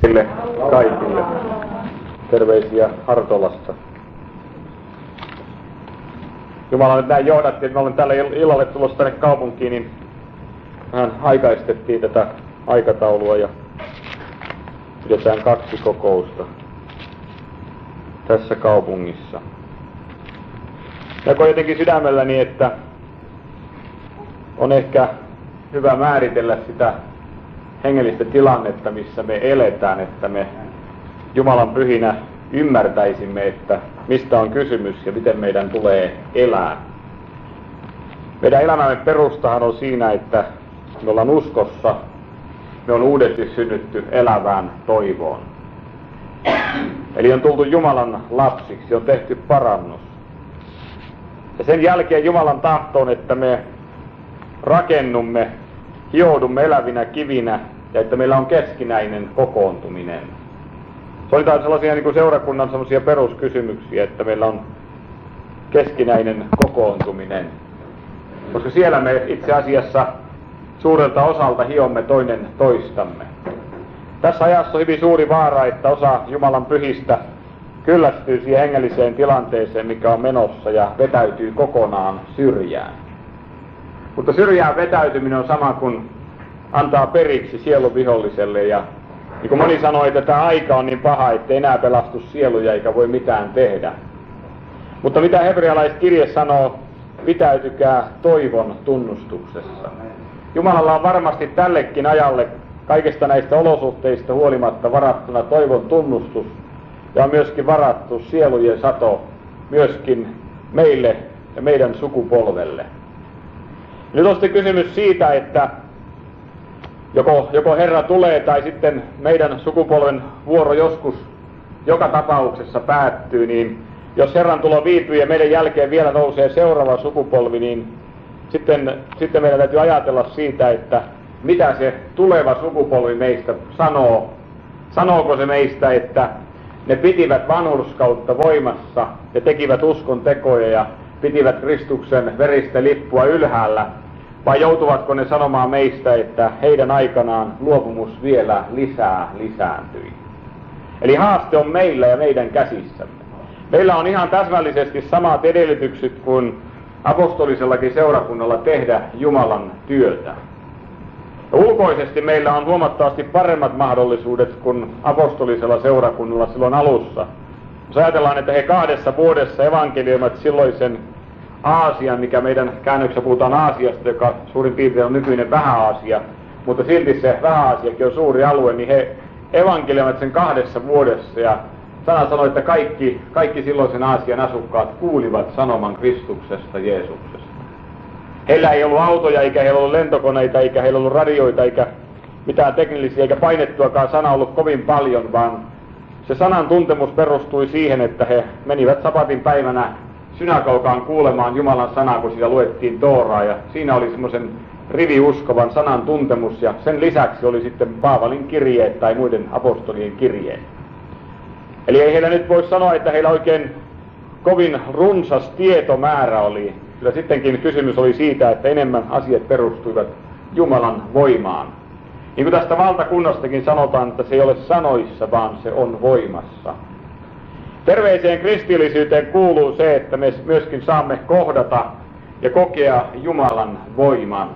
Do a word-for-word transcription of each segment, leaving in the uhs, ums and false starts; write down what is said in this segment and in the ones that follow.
Sille kaikille. Terveisiä Hartolasta. Jumala nyt näin johdatti, että me olen tälle illalle tulossa tänne kaupunkiin, niin vähän aikaistettiin tätä aikataulua ja pidetään kaksi kokousta tässä kaupungissa. Ja koin jotenkin sydämelläni, että on ehkä hyvä määritellä sitä hengellistä tilannetta, missä me eletään, että me Jumalan pyhinä ymmärtäisimme, että mistä on kysymys ja miten meidän tulee elää. Meidän elämämme perustahan on siinä, että me ollaan uskossa, me on uudesti synnytty elävään toivoon. Eli on tultu Jumalan lapsiksi, on tehty parannus. Ja sen jälkeen Jumalan tahtoon, että me rakennumme, hioudumme elävinä kivinä ja että meillä on keskinäinen kokoontuminen. Se oli taas sellaisia niin kuin seurakunnan sellaisia peruskysymyksiä, että meillä on keskinäinen kokoontuminen. Koska siellä me itse asiassa suurelta osalta hiomme toinen toistamme. Tässä ajassa on hyvin suuri vaara, että osa Jumalan pyhistä kyllästyy siihen hengelliseen tilanteeseen, mikä on menossa, ja vetäytyy kokonaan syrjään. Mutta syrjään vetäytyminen on sama kuin antaa periksi sielun viholliselle, ja niin kuin moni sanoi, että tämä aika on niin paha, ettei enää pelastu sieluja eikä voi mitään tehdä. Mutta mitä hebrealaiskirje sanoo, pitäytykää toivon tunnustuksessa. Jumalalla on varmasti tällekin ajalle kaikista näistä olosuhteista huolimatta varattuna toivon tunnustus, ja on myöskin varattu sielujen sato myöskin meille ja meidän sukupolvelle. Nyt on sitten kysymys siitä, että joko, joko Herra tulee tai sitten meidän sukupolven vuoro joskus joka tapauksessa päättyy, niin jos Herran tulo viipyy ja meidän jälkeen vielä nousee seuraava sukupolvi, niin sitten, sitten meidän täytyy ajatella siitä, että mitä se tuleva sukupolvi meistä sanoo. Sanooko se meistä, että ne pitivät vanhurskautta voimassa ja tekivät uskon tekoja ja pitivät Kristuksen veristä lippua ylhäällä, vai joutuvatko ne sanomaan meistä, että heidän aikanaan luopumus vielä lisää lisääntyi? Eli haaste on meillä ja meidän käsissämme. Meillä on ihan täsmällisesti samat edellytykset kuin apostolisellakin seurakunnalla tehdä Jumalan työtä. Ja ulkoisesti meillä on huomattavasti paremmat mahdollisuudet kuin apostolisella seurakunnalla silloin alussa. Jos ajatellaan, että he kahdessa vuodessa evankelioivat silloisen Aasian, mikä meidän käännöksessä puhutaan Aasiasta, joka suurin piirtein on nykyinen Vähä-Aasia, mutta silti se Vähä-Aasiakin on suuri alue, niin he evankelioivat sen kahdessa vuodessa, ja sana sanoi, että kaikki, kaikki silloisen Aasian asukkaat kuulivat sanoman Kristuksesta, Jeesuksesta. Heillä ei ollut autoja, eikä heillä ollut lentokoneita, eikä heillä ollut radioita, eikä mitään teknillisiä, eikä painettuakaan sana ollut kovin paljon, vaan se sanan tuntemus perustui siihen, että he menivät sabatin päivänä synagogaan kuulemaan Jumalan sanaa, kun siellä luettiin Tooraa, ja siinä oli semmoisen riviuskovan sanan tuntemus, ja sen lisäksi oli sitten Paavalin kirjeet tai muiden apostolien kirjeet. Eli ei heillä nyt voi sanoa, että heillä oikein kovin runsas tietomäärä oli. Kyllä sittenkin kysymys oli siitä, että enemmän asiat perustuivat Jumalan voimaan. Niin kuin tästä valtakunnastakin sanotaan, että se ei ole sanoissa, vaan se on voimassa. Terveeseen kristillisyyteen kuuluu se, että me myöskin saamme kohdata ja kokea Jumalan voiman.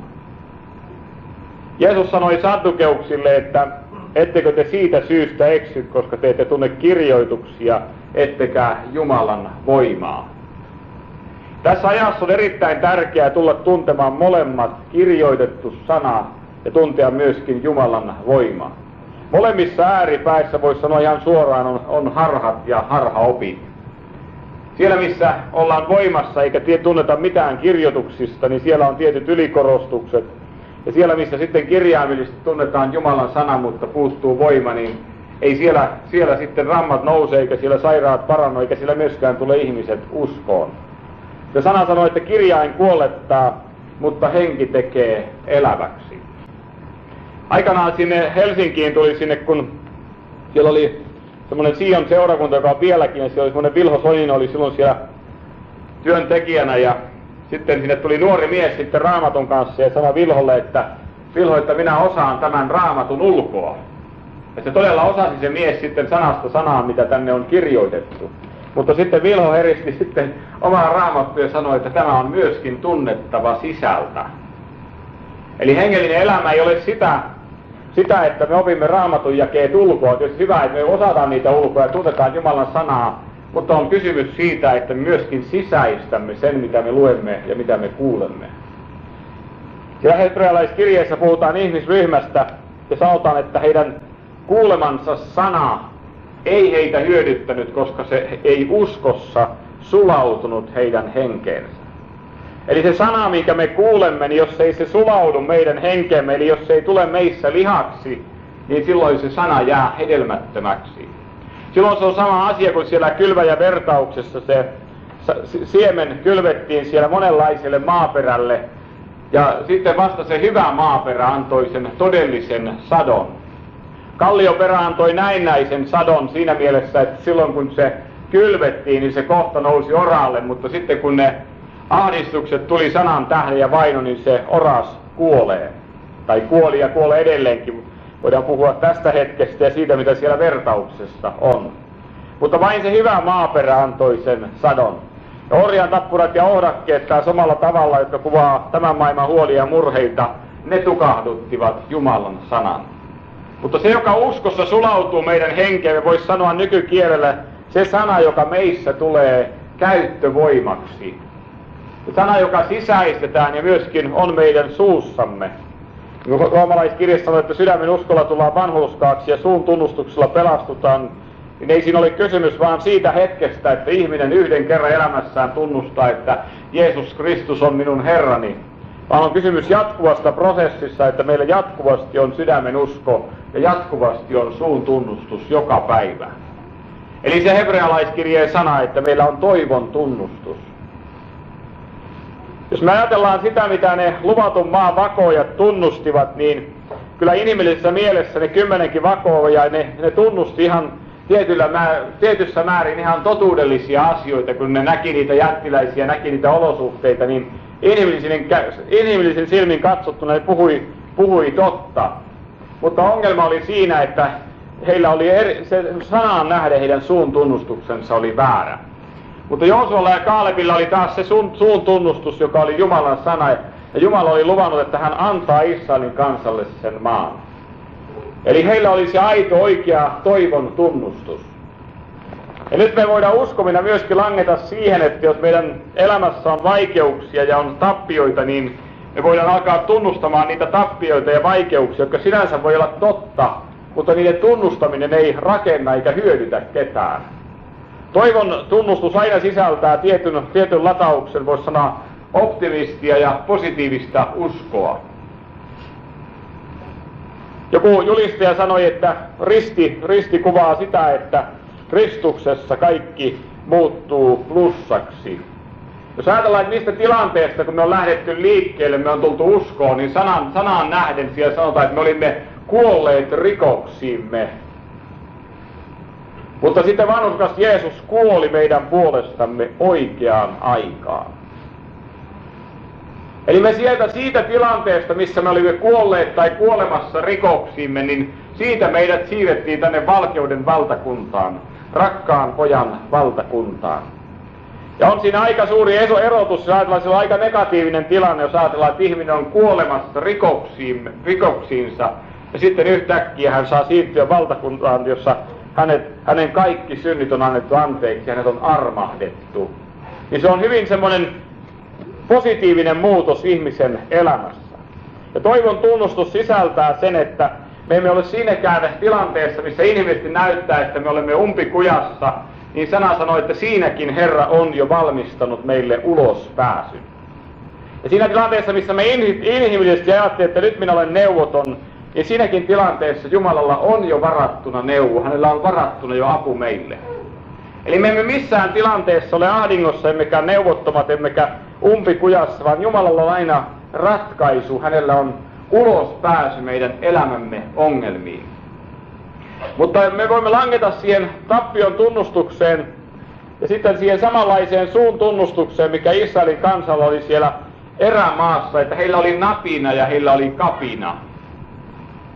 Jeesus sanoi saddukeuksille, että ettekö te siitä syystä eksy, koska te ette tunne kirjoituksia, ettekä Jumalan voimaa. Tässä ajassa on erittäin tärkeää tulla tuntemaan molemmat, kirjoitettu sana ja tuntea myöskin Jumalan voima. Molemmissa ääripäissä, voisi sanoa ihan suoraan, on, on harhat ja harhaopit. Siellä missä ollaan voimassa eikä tunneta mitään kirjoituksista, niin siellä on tietyt ylikorostukset. Ja siellä missä sitten kirjaimellisesti tunnetaan Jumalan sana, mutta puuttuu voima, niin ei siellä, siellä sitten rammat nouse, eikä siellä sairaat parannu, eikä siellä myöskään tule ihmiset uskoon. Ja sana sanoo, että kirjain kuolettaa, mutta henki tekee eläväksi. Aikanaan sinne Helsinkiin tuli sinne, kun siellä oli semmoinen Sion seurakunta, joka on vieläkin, ja siellä oli semmoinen Vilho Soinin, oli silloin siellä työntekijänä, ja sitten sinne tuli nuori mies sitten Raamatun kanssa ja sanoi Vilholle, että Vilho, että minä osaan tämän Raamatun ulkoa. Ja se todella osasi se mies sitten sanasta sanaan, mitä tänne on kirjoitettu. Mutta sitten Vilho heristi sitten omaa raamattua ja sanoi, että tämä on myöskin tunnettava sisältä. Eli hengellinen elämä ei ole sitä, sitä että me opimme raamatun jakeet ulkoa. Tietysti hyvä, että me osataan niitä ulkoa ja tunnetaan Jumalan sanaa, mutta on kysymys siitä, että me myöskin sisäistämme sen, mitä me luemme ja mitä me kuulemme. Siellä hebrealaiskirjeessä puhutaan ihmisryhmästä ja sanotaan, että heidän kuulemansa sana ei heitä hyödyttänyt, koska se ei uskossa sulautunut heidän henkeensä. Eli se sana, minkä me kuulemme, niin jos ei se sulaudu meidän henkeemme, eli jos se ei tule meissä lihaksi, niin silloin se sana jää hedelmättömäksi. Silloin se on sama asia kuin siellä kylväjävertauksessa se siemen kylvettiin siellä monenlaiselle maaperälle, ja sitten vasta se hyvä maaperä antoi sen todellisen sadon. Kallioperä antoi näennäisen sadon siinä mielessä, että silloin kun se kylvettiin, niin se kohta nousi oraalle, mutta sitten kun ne ahdistukset tuli sanan tähden ja vaino, niin se oras kuolee. Tai kuoli ja kuolee edelleenkin. Voidaan puhua tästä hetkestä ja siitä, mitä siellä vertauksessa on. Mutta vain se hyvä maaperä antoi sen sadon. Ja orjan tappurat ja ohdakkeet taas samalla tavalla, jotka kuvaa tämän maailman huolia ja murheita, ne tukahduttivat Jumalan sanan. Mutta se, joka uskossa sulautuu meidän henkeemme, voisi sanoa nykykielellä, se sana, joka meissä tulee käyttövoimaksi. Se sana, joka sisäistetään ja myöskin on meidän suussamme. Roomalaiskirjassa sanoo, että sydämen uskolla tullaan vanhurskaaksi ja suun tunnustuksella pelastutaan, niin ei siinä ole kysymys vaan siitä hetkestä, että ihminen yhden kerran elämässään tunnustaa, että Jeesus Kristus on minun Herrani. Vaan on kysymys jatkuvasta prosessissa, että meillä jatkuvasti on sydämen usko ja jatkuvasti on suun tunnustus joka päivä. Eli se hebrealaiskirjeen sana, että meillä on toivon tunnustus. Jos me ajatellaan sitä, mitä ne luvatun maan vakoojat tunnustivat, niin kyllä inhimillisessä mielessä ne kymmenenkin vakoojaa, ne, ne tunnusti ihan tietyllä määr, tietyssä määrin ihan totuudellisia asioita, kun ne näki niitä jättiläisiä, näki niitä olosuhteita, niin inhimillisin, inhimillisin silmin katsottuna ne puhui, puhui totta. Mutta ongelma oli siinä, että heillä oli eri, se sanaan nähden heidän suun tunnustuksensa oli väärä. Mutta Joosualla ja Kaalebilla oli taas se suun, suun tunnustus, joka oli Jumalan sana, ja Jumala oli luvannut, että hän antaa Israelin kansalle sen maan. Eli heillä oli se aito, oikea toivon tunnustus. Ja nyt me voidaan uskomina myöskin langeta siihen, että jos meidän elämässä on vaikeuksia ja on tappioita, niin me voidaan alkaa tunnustamaan niitä tappioita ja vaikeuksia, jotka sinänsä voi olla totta, mutta niiden tunnustaminen ei rakenna eikä hyödytä ketään. Toivon tunnustus aina sisältää tietyn, tietyn latauksen, voisi sanoa optimistia ja positiivista uskoa. Joku julistaja sanoi, että risti, risti kuvaa sitä, että Kristuksessa kaikki muuttuu plussaksi. Jos ajatellaan, että mistä tilanteesta, kun me on lähdetty liikkeelle, me on tultu uskoon, niin sanan, sanaan nähden siellä sanotaan, että me olimme kuolleet rikoksiimme. Mutta sitten vanhurskas Jeesus kuoli meidän puolestamme oikeaan aikaan. Eli me sieltä siitä tilanteesta, missä me olimme kuolleet tai kuolemassa rikoksiimme, niin siitä meidät siirrettiin tänne valkeuden valtakuntaan, rakkaan pojan valtakuntaan. Ja on siinä aika suuri erotus, jos ajatellaan, se on aika negatiivinen tilanne, jos ajatellaan, että ihminen on kuolemassa rikoksiin, rikoksiinsa, ja sitten yhtäkkiä hän saa siirtyä valtakuntaan, jossa hänet, hänen kaikki synnit on annettu anteeksi, hänet on armahdettu. Niin se on hyvin semmoinen positiivinen muutos ihmisen elämässä. Ja toivon tunnustus sisältää sen, että me emme ole siinäkään tilanteessa, missä inhimillisesti näyttää, että me olemme umpikujassa, niin sana sanoo, että siinäkin Herra on jo valmistanut meille ulospääsyn. Ja siinä tilanteessa, missä me inhimillisesti ajattelemme, että nyt minä olen neuvoton, niin siinäkin tilanteessa Jumalalla on jo varattuna neuvo, hänellä on varattuna jo apu meille. Eli me emme missään tilanteessa ole ahdingossa, emmekä neuvottomat, emmekä umpikujassa, vaan Jumalalla on aina ratkaisu, hänellä on ulospääsy meidän elämämme ongelmiin. Mutta me voimme langeta siihen tappion tunnustukseen ja sitten siihen samanlaiseen suun tunnustukseen, mikä Israelin kansalla oli siellä erämaassa, että heillä oli napina ja heillä oli kapina.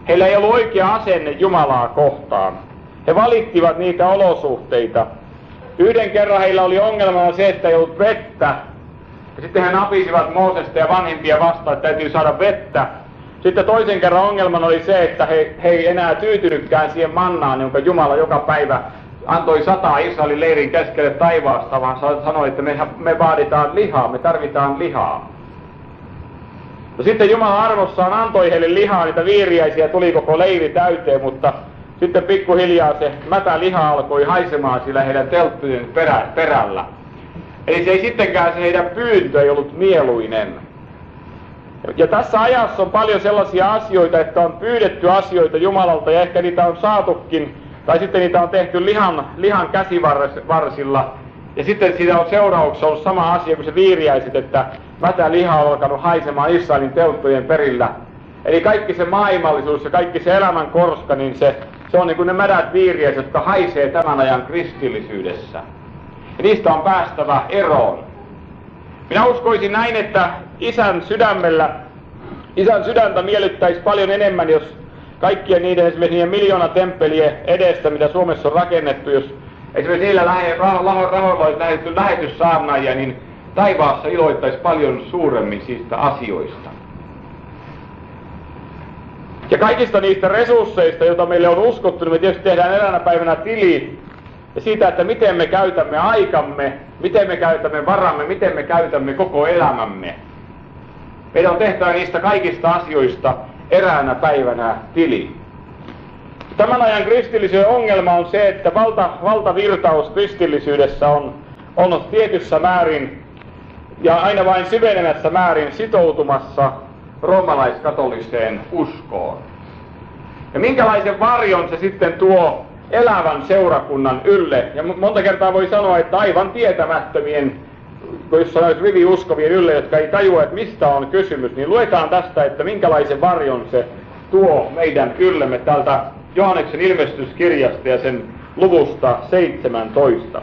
Heillä ei ollut oikea asenne Jumalaa kohtaan. He valittivat niitä olosuhteita. Yhden kerran heillä oli ongelmana se, että ei ollut vettä. Ja sitten he napisivat Moosesta ja vanhimpia vastaan, että täytyy saada vettä. Sitten toisen kerran ongelmana oli se, että he, he ei enää tyytynytkään siihen mannaan, jonka Jumala joka päivä antoi sataa Israelin leirin keskelle taivaasta, vaan sanoi, että me, me vaaditaan lihaa, me tarvitaan lihaa. No sitten Jumala arvossaan antoi heille lihaa, niitä viiriäisiä tuli koko leiri täyteen, mutta sitten pikkuhiljaa se mätä liha alkoi haisemaan sillä heidän telttujen perä, perällä. Eli se ei sittenkään se heidän pyyntö ei ollut mieluinen. Ja tässä ajassa on paljon sellaisia asioita, että on pyydetty asioita Jumalalta ja ehkä niitä on saatukin, tai sitten niitä on tehty lihan, lihan käsivarsilla. Ja sitten siitä on seurauksessa ollut sama asia kuin se viiriäiset, että mätä liha on alkanut haisemaan Israelin telttojen perillä. Eli kaikki se maailmallisuus ja kaikki se elämän korska, niin se, se on niin kuin ne mädät viiriäiset, jotka haisee tämän ajan kristillisyydessä. Ja niistä on päästävä eroon. Minä uskoisin näin, että isän sydämellä, isän sydäntä miellyttäisi paljon enemmän, jos kaikkien niiden esimerkiksi niiden miljoonatemppelien edestä, mitä Suomessa on rakennettu, jos esimerkiksi niillä rahoilla olisi lähetty lähetyssaarnaajia, niin taivaassa iloittaisi paljon suuremmin siitä asioista. Ja kaikista niistä resursseista, joita meille on uskottu, niin me tietysti tehdään eräänä päivänä tili. Ja siitä, että miten me käytämme aikamme, miten me käytämme varamme, miten me käytämme koko elämämme. Meidän on tehtävä niistä kaikista asioista eräänä päivänä tili. Tämän ajan kristillisyyden ongelma on se, että valta, valtavirtaus kristillisyydessä on, on tietyssä määrin ja aina vain syvenemässä määrin sitoutumassa roomalaiskatoliseen uskoon. Ja minkälaisen varjon se sitten tuo elävän seurakunnan ylle, ja monta kertaa voi sanoa, että aivan tietämättömien, jos sanoisi riviuskovien ylle, jotka ei tajua, että mistä on kysymys, niin luetaan tästä, että minkälaisen varjon se tuo meidän yllemme tältä Johanneksen ilmestyskirjasta ja sen luvusta seitsemäntoista.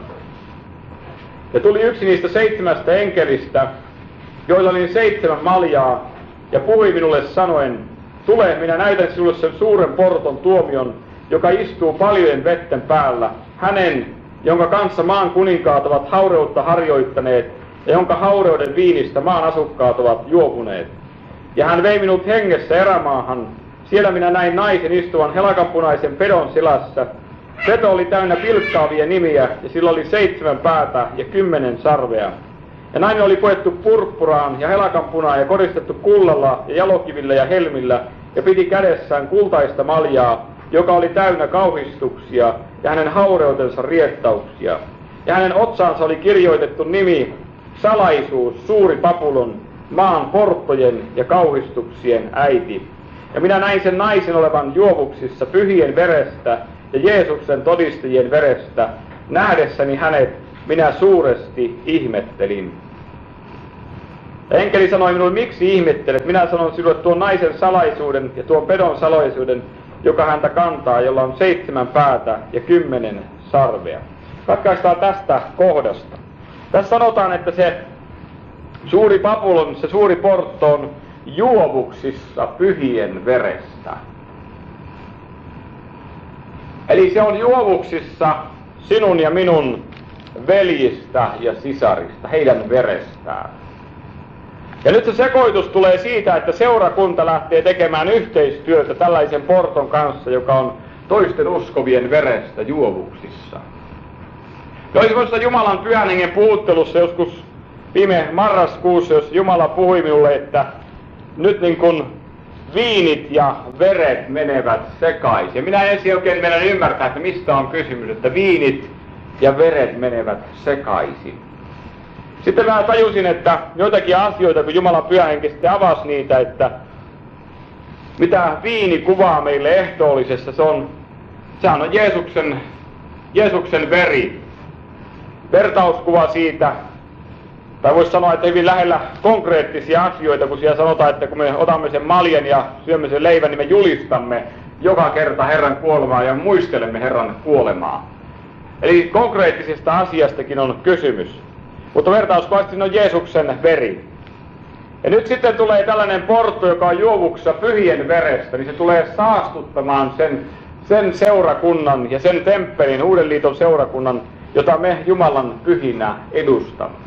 Ja tuli yksi niistä seitsemästä enkelistä, joilla oli seitsemän maljaa, ja puhui minulle sanoen, tule, minä näytän sinulle sen suuren porton tuomion, joka istuu paljojen vetten päällä, hänen, jonka kanssa maan kuninkaat ovat haureutta harjoittaneet, ja jonka haureuden viinistä maan asukkaat ovat juopuneet. Ja hän vei minut hengessä erämaahan, siellä minä näin naisen istuvan helakanpunaisen pedon selässä. Peto oli täynnä pilkkaavia nimiä, ja sillä oli seitsemän päätä ja kymmenen sarvea. Ja nainen oli puettu purppuraan ja helakanpunaan ja koristettu kullalla ja jalokivillä ja helmillä, ja piti kädessään kultaista maljaa, joka oli täynnä kauhistuksia ja hänen haureutensa riettauksia. Ja hänen otsaansa oli kirjoitettu nimi, salaisuus, suuri Babylon, maan porttojen ja kauhistuksien äiti. Ja minä näin sen naisen olevan juovuksissa pyhien verestä ja Jeesuksen todistajien verestä. Nähdessäni hänet minä suuresti ihmettelin. Ja enkeli sanoi minulle, miksi ihmettelet? Minä sanon sinulle tuon naisen salaisuuden ja tuon pedon salaisuuden, joka häntä kantaa, jolla on seitsemän päätä ja kymmenen sarvea. Katkaistaan tästä kohdasta. Tässä sanotaan, että se suuri Babylon, se suuri portto on juovuksissa pyhien verestä. Eli se on juovuksissa sinun ja minun veljistä ja sisarista, heidän verestään. Ja nyt se sekoitus tulee siitä, että seurakunta lähtee tekemään yhteistyötä tällaisen porton kanssa, joka on toisten uskovien verestä juovuksissa. Ja olisi voisi Jumalan pyhän hengen puhuttelussa joskus viime marraskuussa, jos Jumala puhui minulle, että nyt niin kun viinit ja veret menevät sekaisin. Ja minä ensin oikein meidän ymmärtää, että mistä on kysymys, että viinit ja veret menevät sekaisin. Sitten mä tajusin, että joitakin asioita, kun Jumalan pyhä henki sitten avasi niitä, että mitä viini kuvaa meille ehtoollisessa, se on, sehän on Jeesuksen, Jeesuksen veri. Vertauskuva siitä, tai voisi sanoa, että hyvin lähellä konkreettisia asioita, kun siellä sanotaan, että kun me otamme sen maljan ja syömme sen leivän, niin me julistamme joka kerta Herran kuolemaa ja muistelemme Herran kuolemaa. Eli konkreettisesta asiastakin on kysymys. Mutta vertauskuvasti on Jeesuksen veri. Ja nyt sitten tulee tällainen portto, joka on juovuksessa pyhien verestä, niin se tulee saastuttamaan sen, sen seurakunnan ja sen temppelin, Uuden liiton seurakunnan, jota me Jumalan pyhinä edustamme.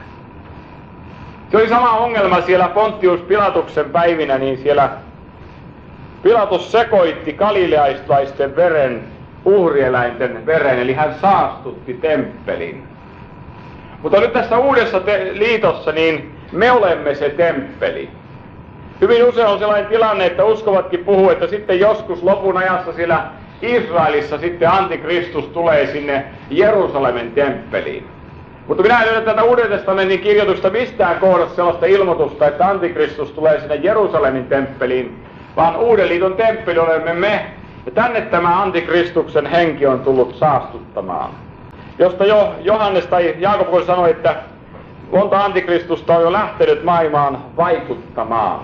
Se oli sama ongelma siellä Pontius Pilatuksen päivinä, niin siellä Pilatus sekoitti galilealaisten veren uhrieläinten veren, eli hän saastutti temppelin. Mutta nyt tässä uudessa te- liitossa, niin me olemme se temppeli. Hyvin usein on sellainen tilanne, että uskovatkin puhuu, että sitten joskus lopun ajassa siellä Israelissa sitten antikristus tulee sinne Jerusalemin temppeliin. Mutta minä en löydä tätä Uuden testamentin kirjoitusta mistään kohdassa sellaista ilmoitusta, että antikristus tulee sinne Jerusalemin temppeliin, vaan Uuden liiton temppeli olemme me. Ja tänne tämä antikristuksen henki on tullut saastuttamaan. Josta jo Johannes tai Jaakob sanoi, että monta antikristusta on jo lähtenyt maailmaan vaikuttamaan.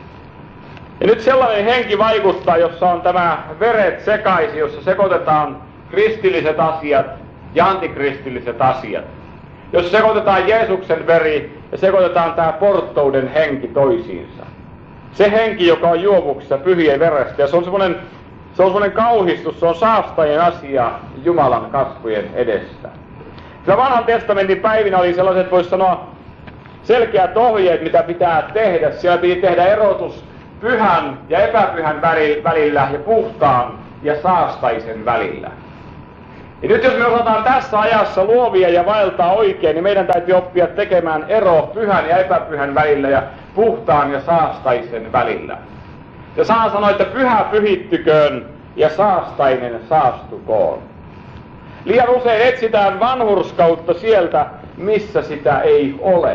Ja nyt sellainen henki vaikuttaa, jossa on tämä veret sekaisin, jossa sekoitetaan kristilliset asiat ja antikristilliset asiat. Jos sekoitetaan Jeesuksen veri ja sekoitetaan tämä porttouden henki toisiinsa. Se henki, joka on juovuksessa pyhien verestä, ja se on semmoinen se on semmoinen kauhistus, se on saastajien asia Jumalan kasvojen edessä. Sillä vanhan testamentin päivinä oli sellaiset, voisi sanoa, selkeät ohjeet, mitä pitää tehdä. Siellä piti tehdä erotus pyhän ja epäpyhän välillä ja puhtaan ja saastaisen välillä. Ja nyt jos me osataan tässä ajassa luovia ja vaeltaa oikein, niin meidän täytyy oppia tekemään ero pyhän ja epäpyhän välillä ja puhtaan ja saastaisen välillä. Ja saa sanoa, että pyhä pyhittyköön ja saastainen saastukoon. Liian usein etsitään vanhurskautta sieltä, missä sitä ei ole.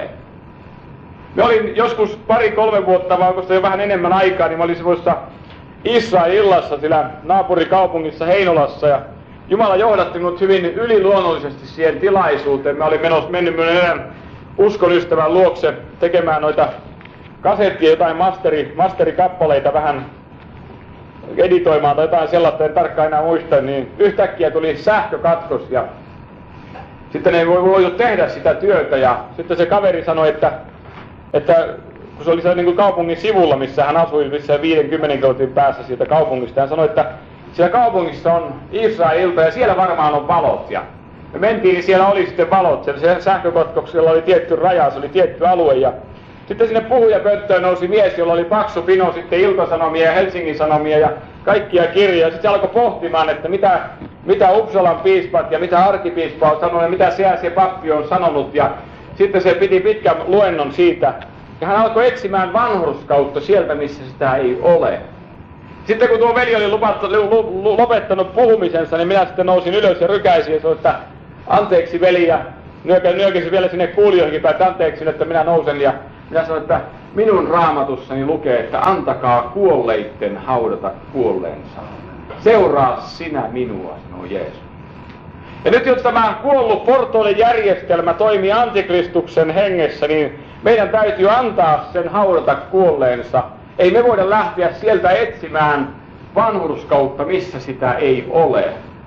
Me olin joskus pari-kolme vuotta, vai onko se jo vähän enemmän aikaa, niin mä olin semmoisessa Israel-illassa siellä naapurikaupungissa Heinolassa, ja Jumala johdatti minut hyvin yliluonnollisesti siihen tilaisuuteen. Mä olin menossa mennyt minun erään uskonYstävän luokse tekemään noita kasettia, jotain masteri, masterikappaleita vähän editoimaan tai jotain sellaista, en tarkkaan enää muista, niin yhtäkkiä tuli sähkökatkos ja sitten ei voi voitu tehdä sitä työtä ja sitten se kaveri sanoi, että, että kun se oli siellä niin kuin kaupungin sivulla, missä hän asui, missä viisikymmentä kilometrin päässä siitä kaupungista, hän sanoi, että siellä kaupungissa on Israelilta ja siellä varmaan on valot ja me mentiin, niin siellä oli sitten valot, siellä sähkökatkoksella oli tietty raja, se oli tietty alue ja sitten sinne puhujapönttöön nousi mies, jolla oli paksu pino sitten Ilta-Sanomia ja Helsingin Sanomia ja kaikkia kirjoja. Sitten se alkoi pohtimaan, että mitä, mitä Uppsalan piispat ja mitä arkkipiispa on sanonut ja mitä siellä se pappi on sanonut. Ja sitten se piti pitkän luennon siitä. Ja hän alkoi etsimään vanhurskautta sieltä, missä sitä ei ole. Sitten kun tuo veli oli lupattu, lopettanut puhumisensa, niin minä sitten nousin ylös ja rykäisin ja sanoin, että anteeksi veli ja nyökäsin vielä sinne kuulijoihinkin päin, että anteeksi, että minä nousen ja minä sanoin, että minun raamatussani lukee, että antakaa kuolleitten haudata kuolleensa. Seuraa sinä minua, sanoo Jeesus. Ja nyt jos tämä kuollut portoiden järjestelmä toimii antikristuksen hengessä, niin meidän täytyy antaa sen haudata kuolleensa. Ei me voida lähteä sieltä etsimään vanhurskautta, missä sitä ei ole.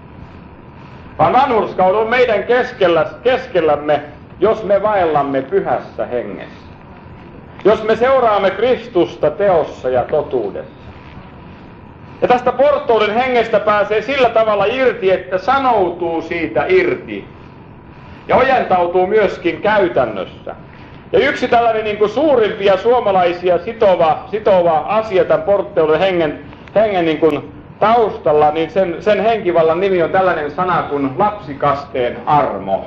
Vaan vanhurskaus on meidän keskellä, keskellämme, jos me vaellamme pyhässä hengessä. Jos me seuraamme Kristusta teossa ja totuudessa. Ja tästä porttouden hengestä pääsee sillä tavalla irti, että sanoutuu siitä irti. Ja ojentautuu myöskin käytännössä. Ja yksi tällainen niin kuin suurimpia suomalaisia sitova, sitova asia tämän porttouden hengen, hengen niin kuin taustalla, niin sen, sen henkivallan nimi on tällainen sana kuin lapsikasteen armo.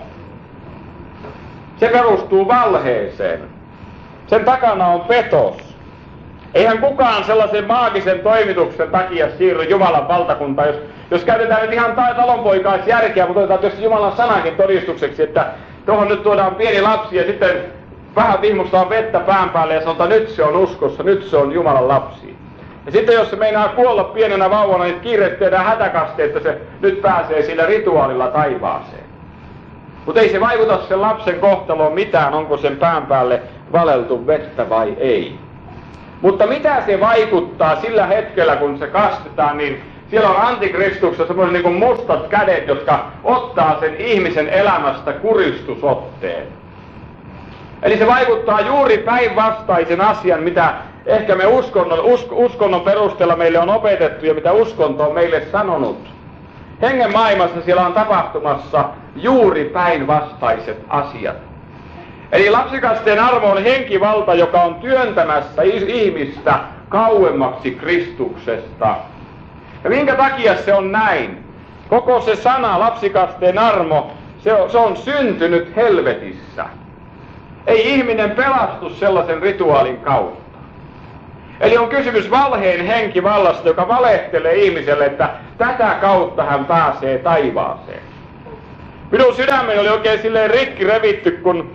Se perustuu valheeseen. Sen takana on petos. Eihän kukaan sellaisen maagisen toimituksen takia siirry Jumalan valtakuntaan, jos, jos käytetään nyt ihan talonpoikaisjärkeä, mutta otetaan tietysti Jumalan sanakin todistukseksi, että tuohon nyt tuodaan pieni lapsi ja sitten vähän vihmustaa vettä pään päälle ja sanotaan, nyt se on uskossa, nyt se on Jumalan lapsi. Ja sitten jos se meinaa kuolla pienenä vauvana, niin kiire tehdään hätäkaste, että se nyt pääsee sillä rituaalilla taivaaseen. Mutta ei se vaikuta sen lapsen kohtaloon mitään, onko sen pään päälle valeltu vettä vai ei. Mutta mitä se vaikuttaa sillä hetkellä, kun se kastetaan, niin siellä on antikristuksessa semmoiset niin kuin mustat kädet, jotka ottaa sen ihmisen elämästä kuristusotteen. Eli se vaikuttaa juuri päinvastaisen asian, mitä ehkä me uskonnon, usk, uskonnon perusteella meille on opetettu ja mitä uskonto on meille sanonut. Hengen maailmassa siellä on tapahtumassa juuri päinvastaiset asiat. Eli lapsikasteen armo on henkivalta, joka on työntämässä ihmistä kauemmaksi Kristuksesta. Ja minkä takia se on näin? Koko se sana lapsikasteen armo, se on, se on syntynyt helvetissä. Ei ihminen pelastu sellaisen rituaalin kautta. Eli on kysymys valheen henkivallasta, joka valehtelee ihmiselle, että tätä kautta hän pääsee taivaaseen. Minun sydämeni oli oikein silleen rikki revitty, kun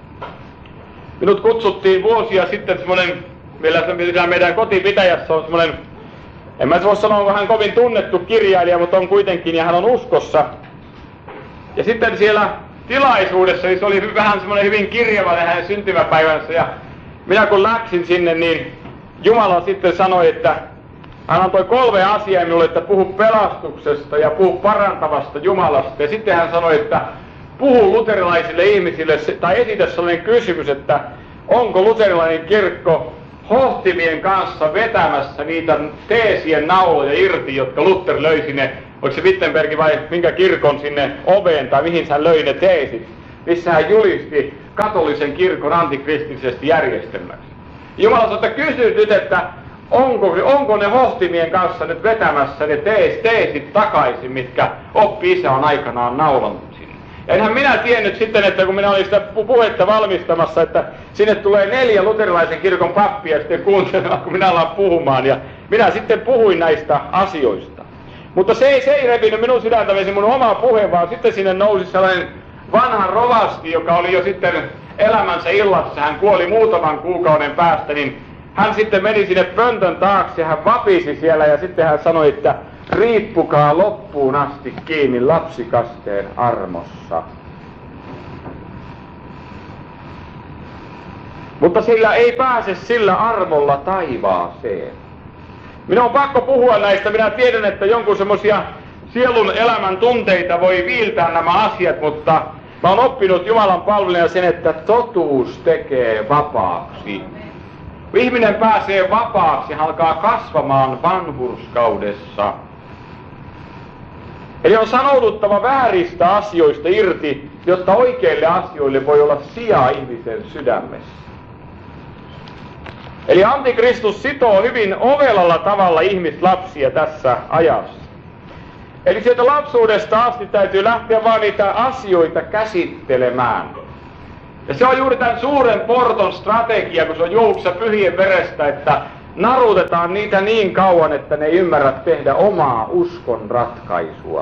minut kutsuttiin vuosia sitten semmoinen, meillä meidän kotipitäjässä on semmoinen, en mä voi sanoa, onko hän kovin tunnettu kirjailija, mutta on kuitenkin, ja hän on uskossa. Ja sitten siellä tilaisuudessa, niin se oli vähän semmoinen hyvin kirjavainen hänen syntymäpäivänsä, ja minä kun läksin sinne, niin Jumala sitten sanoi, että hän antoi kolme asiaa minulle, että puhu pelastuksesta ja puhu parantavasta Jumalasta. Ja sitten hän sanoi, että puhu luterilaisille ihmisille, tai esitä sellainen kysymys, että onko luterilainen kirkko hohtimien kanssa vetämässä niitä teesien nauloja irti, jotka Luther löi sinne, oliko se Wittenberg vai minkä kirkon sinne oveen, tai mihin hän löi ne teesit, missä hän julisti katolisen kirkon antikristillisesti järjestelmäksi. Jumala sanoi, että kysy nyt, että onko, onko ne hohtimien kanssa nyt vetämässä ne tees, teesit takaisin, mitkä oppi-isä on aikanaan naulannut sinne. Ja enhän minä tiennyt sitten, että kun minä olin sitä puhetta valmistamassa, että sinne tulee neljä luterilaisen kirkon pappia sitten kuuntelemaan, kun minä alan puhumaan. Ja minä sitten puhuin näistä asioista. Mutta se ei, se ei repinyt minun sydäntäni mun oma puhe, vaan sitten sinne nousi sellainen vanha rovasti, joka oli jo sitten elämänsä illassa. Hän kuoli muutaman kuukauden päästä, niin hän sitten meni sinne pöntön taakse ja hän vapisi siellä ja sitten hän sanoi, että riippukaa loppuun asti kiinni lapsikasteen armossa. Mutta sillä ei pääse sillä armolla taivaaseen. Minun on pakko puhua näistä. Minä tiedän, että jonkun semmoisia sielun elämän tunteita voi viiltää nämä asiat, mutta mä oon oppinut Jumalan palvelijana sen, että totuus tekee vapaaksi. Kun ihminen pääsee vapaaksi, hän alkaa kasvamaan vanhurskaudessa. Eli on sanouduttava vääristä asioista irti, jotta oikeille asioille voi olla sijaa ihmisen sydämessä. Eli antikristus sitoo hyvin ovelalla tavalla ihmislapsia tässä ajassa. Eli sieltä lapsuudesta asti täytyy lähteä vaan niitä asioita käsittelemään. Ja se on juuri tämän suuren porton strategia, kun se on juovuksessa pyhien verestä, että narutetaan niitä niin kauan, että ne ei ymmärrä tehdä omaa uskon ratkaisua.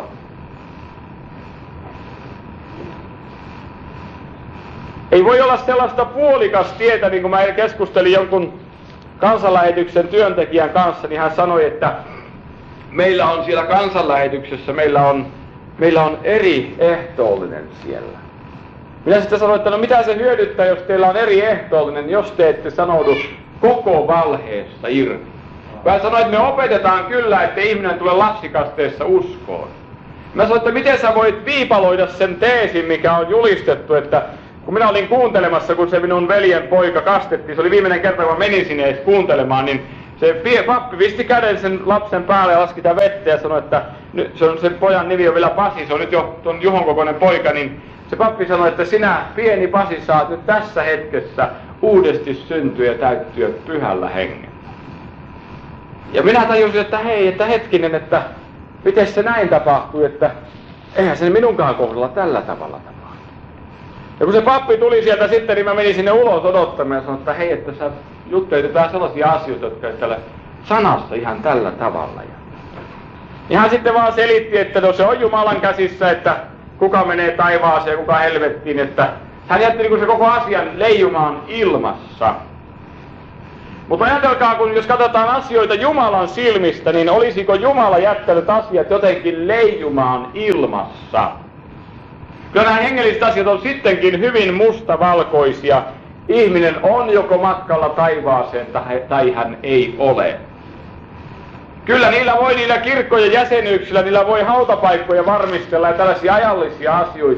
Ei voi olla sellaista puolikas tietä, niin kuin mä keskustelin jonkun kansanlähetyksen työntekijän kanssa, niin hän sanoi, että meillä on siellä kansanlähetyksessä, meillä on, meillä on eri ehtoollinen siellä. Minä sitten sanoin, että no mitä se hyödyttää, jos teillä on eri ehtoollinen, jos te ette sanoudu koko valheesta irti. Mä sanoin, että me opetetaan kyllä, että ihminen tulee lapsikasteessa uskoon. Mä sanoin, että miten sä voit viipaloida sen teesin, mikä on julistettu, että kun minä olin kuuntelemassa, kun se minun veljen poika kastettiin, se oli viimeinen kerta, kun mä menin sinne edes kuuntelemaan, niin se pappi pisti käden sen lapsen päälle ja laski sitä vettä ja sanoi, että nyt, se on, sen pojan nimi on vielä Pasi, se on nyt jo tuon Juhon kokoinen poika, niin se pappi sanoi, että sinä pieni Pasi saat nyt tässä hetkessä uudesti syntyä ja täyttyä pyhällä hengellä. Ja minä tajusin, että hei, että hetkinen, että miten se näin tapahtuu, että eihän se minunkaan kohdalla tällä tavalla tapahtu. Ja kun se pappi tuli sieltä sitten, niin mä menin sinne ulos odottamaan ja sanoin, että hei, että sä juttelit jotain sellaisia asioita, jotka ei tällä sanassa ihan tällä tavalla. Ja hän sitten vaan selitti, että no se on Jumalan käsissä, että kuka menee taivaaseen ja kuka helvettiin, että hän jätti niin kuin se koko asian leijumaan ilmassa. Mutta ajatelkaa, kun jos katsotaan asioita Jumalan silmistä, niin olisiko Jumala jättänyt asiat jotenkin leijumaan ilmassa? Kyllä nämä hengelliset asiat on sittenkin hyvin mustavalkoisia. Ihminen on joko matkalla taivaaseen tai hän ei ole. Kyllä niillä voi, niillä kirkkojen jäsenyyksillä, niillä voi hautapaikkoja varmistella ja tällaisia ajallisia asioita.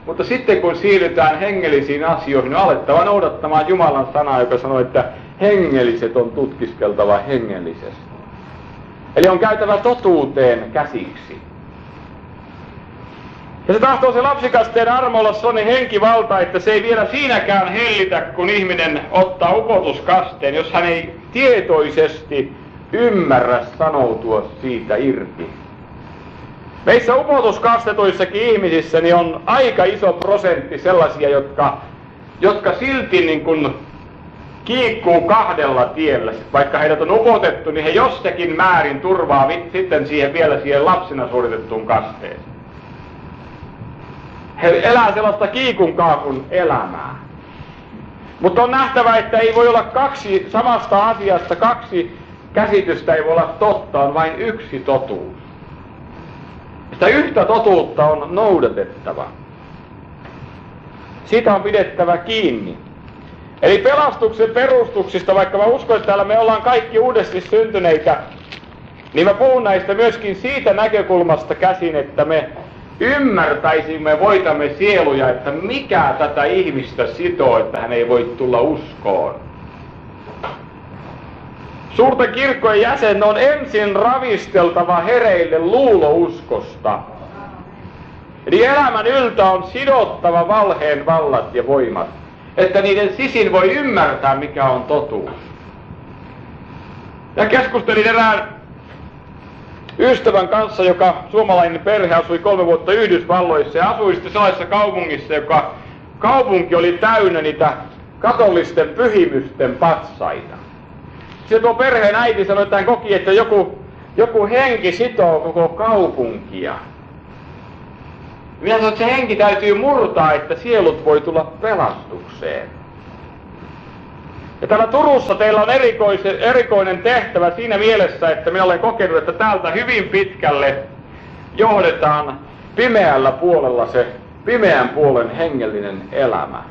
Mutta sitten kun siirrytään hengellisiin asioihin, on alettava noudattamaan Jumalan sanaa, joka sanoo, että hengelliset on tutkiskeltava hengellisesti. Eli on käytävä totuuteen käsiksi. Ja se tahtoo se lapsikasteen armolla sellainen henkivalta, että se ei vielä siinäkään hellitä, kun ihminen ottaa upotuskasteen, jos hän ei tietoisesti ymmärrä sanoutua siitä irti. Meissä upotuskastetuissakin ihmisissä niin on aika iso prosentti sellaisia, jotka, jotka silti niin kuin kiikkuu kahdella tiellä. Vaikka heidät on upotettu, niin he jossakin määrin turvaa sitten siihen vielä siihen lapsena suoritettuun kasteeseen. He elää sellaista kiikun kaakun elämää. Mutta on nähtävä, että ei voi olla kaksi samasta asiasta, kaksi käsitystä ei voi olla totta, on vain yksi totuus. Sitä yhtä totuutta on noudatettava. Siitä on pidettävä kiinni. Eli pelastuksen perustuksista, vaikka mä uskon, että täällä me ollaan kaikki uudesti syntyneitä, niin mä puhun näistä myöskin siitä näkökulmasta käsin, että me ymmärtäisimme, voitamme sieluja, että mikä tätä ihmistä sitoo, että hän ei voi tulla uskoon. Suurten kirkkojen jäsen on ensin ravisteltava hereille luulouskosta. Eli elämän yltä on sidottava valheen vallat ja voimat, että niiden sisin voi ymmärtää, mikä on totuus. Ja keskustelin erään ystävän kanssa, joka suomalainen perhe asui kolme vuotta Yhdysvalloissa ja asui sitten sellaisessa kaupungissa, joka kaupunki oli täynnä niitä katolisten pyhimysten patsaita. Sitten tuo perheen äiti sanoi, että hän koki, että joku, joku henki sitoo koko kaupunkia. Minä sanoin, että se henki täytyy murtaa, että sielut voi tulla pelastukseen. Ja täällä Turussa teillä on erikoise, erikoinen tehtävä siinä mielessä, että minä olen kokenut, että täältä hyvin pitkälle johdetaan pimeällä puolella se pimeän puolen hengellinen elämä.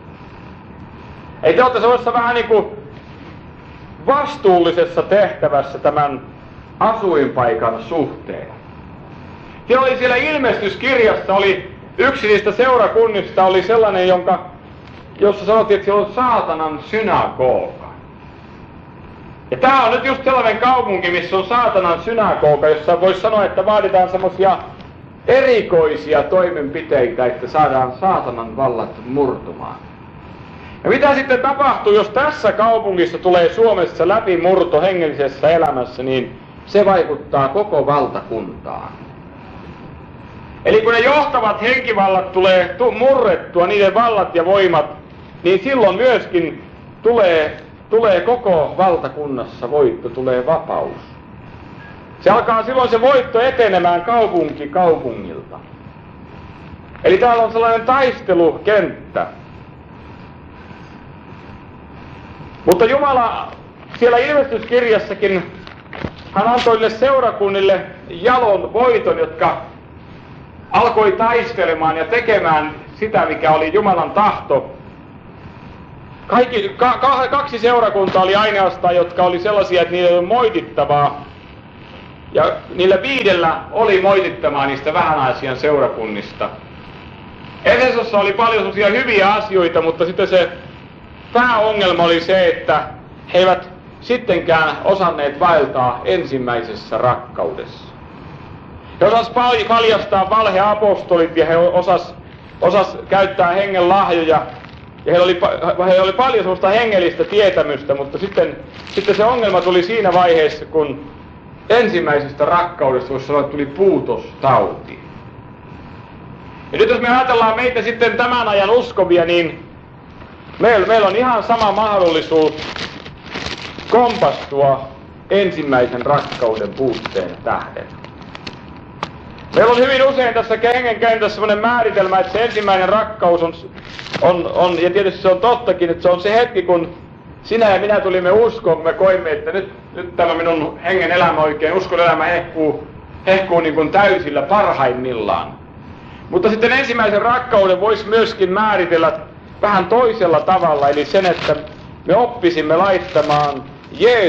Ei te olette sellaisessa vähän niin kuin vastuullisessa tehtävässä tämän asuinpaikan suhteen. Siellä oli siellä ilmestyskirjassa, oli yksi niistä seurakunnista oli sellainen, jonka, jossa sanottiin, että siellä on saatanan synagoga. Ja tämä on nyt just sellainen kaupunki, missä on saatanan synagoga, jossa voisi sanoa, että vaaditaan semmoisia erikoisia toimenpiteitä, että saadaan saatanan vallat murtumaan. Ja mitä sitten tapahtuu, jos tässä kaupungissa tulee Suomessa läpimurto hengellisessä elämässä, niin se vaikuttaa koko valtakuntaan. Eli kun ne johtavat henkivallat tulee murrettua, niiden vallat ja voimat, niin silloin myöskin tulee, tulee koko valtakunnassa voitto, tulee vapaus. Se alkaa silloin se voitto etenemään kaupunki kaupungilta. Eli täällä on sellainen taistelukenttä. Mutta Jumala siellä ilmestyskirjassakin, hän antoi niille seurakunnille jalon voiton, jotka alkoi taistelemaan ja tekemään sitä, mikä oli Jumalan tahto. Kaikki, ka, ka, kaksi seurakuntaa oli ainoastaan, jotka oli sellaisia, että niillä oli moitittavaa. Ja niillä viidellä oli moitittavaa niistä vähänaisian seurakunnista. Efesossa oli paljon sellaisia hyviä asioita, mutta sitten se pääongelma oli se, että he eivät sittenkään osanneet vaeltaa ensimmäisessä rakkaudessa. He osas paljastaa valheapostolit ja he osas, osas käyttää hengen lahjoja. Ja heillä oli, heillä oli paljon sellaista hengellistä tietämystä, mutta sitten, sitten se ongelma tuli siinä vaiheessa, kun ensimmäisestä rakkaudesta, voisi sanoa, että tuli puutostauti. Ja nyt jos me ajatellaan meitä sitten tämän ajan uskovia, niin meillä, meillä on ihan sama mahdollisuus kompastua ensimmäisen rakkauden puutteen tähden. Meillä on hyvin usein tässä hengenkäynnissä sellainen määritelmä, että se ensimmäinen rakkaus on, on, on, ja tietysti se on tottakin, että se on se hetki, kun sinä ja minä tulimme uskoon, kun me koimme, että nyt, nyt tämä minun hengen elämä oikein, uskon elämä hehkuu, hehkuu niin kuin täysillä parhaimmillaan. Mutta sitten ensimmäisen rakkauden voisi myöskin määritellä vähän toisella tavalla, eli sen, että me oppisimme laittamaan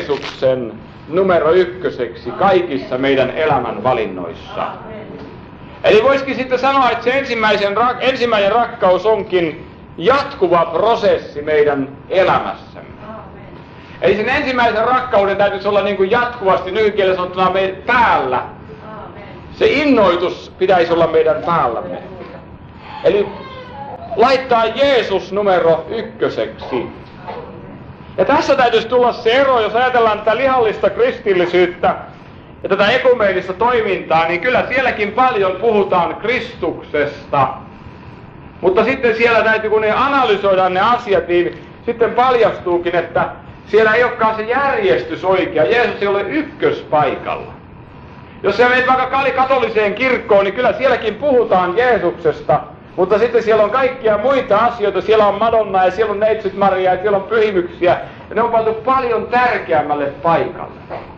Jeesuksen numero ykköseksi kaikissa meidän elämän valinnoissa. Eli voisikin sitten sanoa, että se ensimmäisen, ensimmäinen rakkaus onkin jatkuva prosessi meidän elämässämme. Eli sen ensimmäisen rakkauden täytyisi olla niin kuin jatkuvasti nykykielessä sanottuna meidän päällä. Se innoitus pitäisi olla meidän päällämme. Eli laittaa Jeesus numero ykköseksi. Ja tässä täytyisi tulla se ero, jos ajatellaan tätä lihallista kristillisyyttä ja tätä ekumeenista toimintaa, niin kyllä sielläkin paljon puhutaan Kristuksesta. Mutta sitten siellä täytyy, kun ne analysoidaan ne asiat, niin sitten paljastuukin, että siellä ei olekaan se järjestys oikea. Jeesus ei ole ykköspaikalla. Jos sä menet vaikka katoliseen kirkkoon, niin kyllä sielläkin puhutaan Jeesuksesta. Mutta sitten siellä on kaikkia muita asioita. Siellä on Madonna ja siellä on Neitsyt Maria ja siellä on pyhimyksiä. Ja ne on pantu paljon tärkeämmälle paikalle.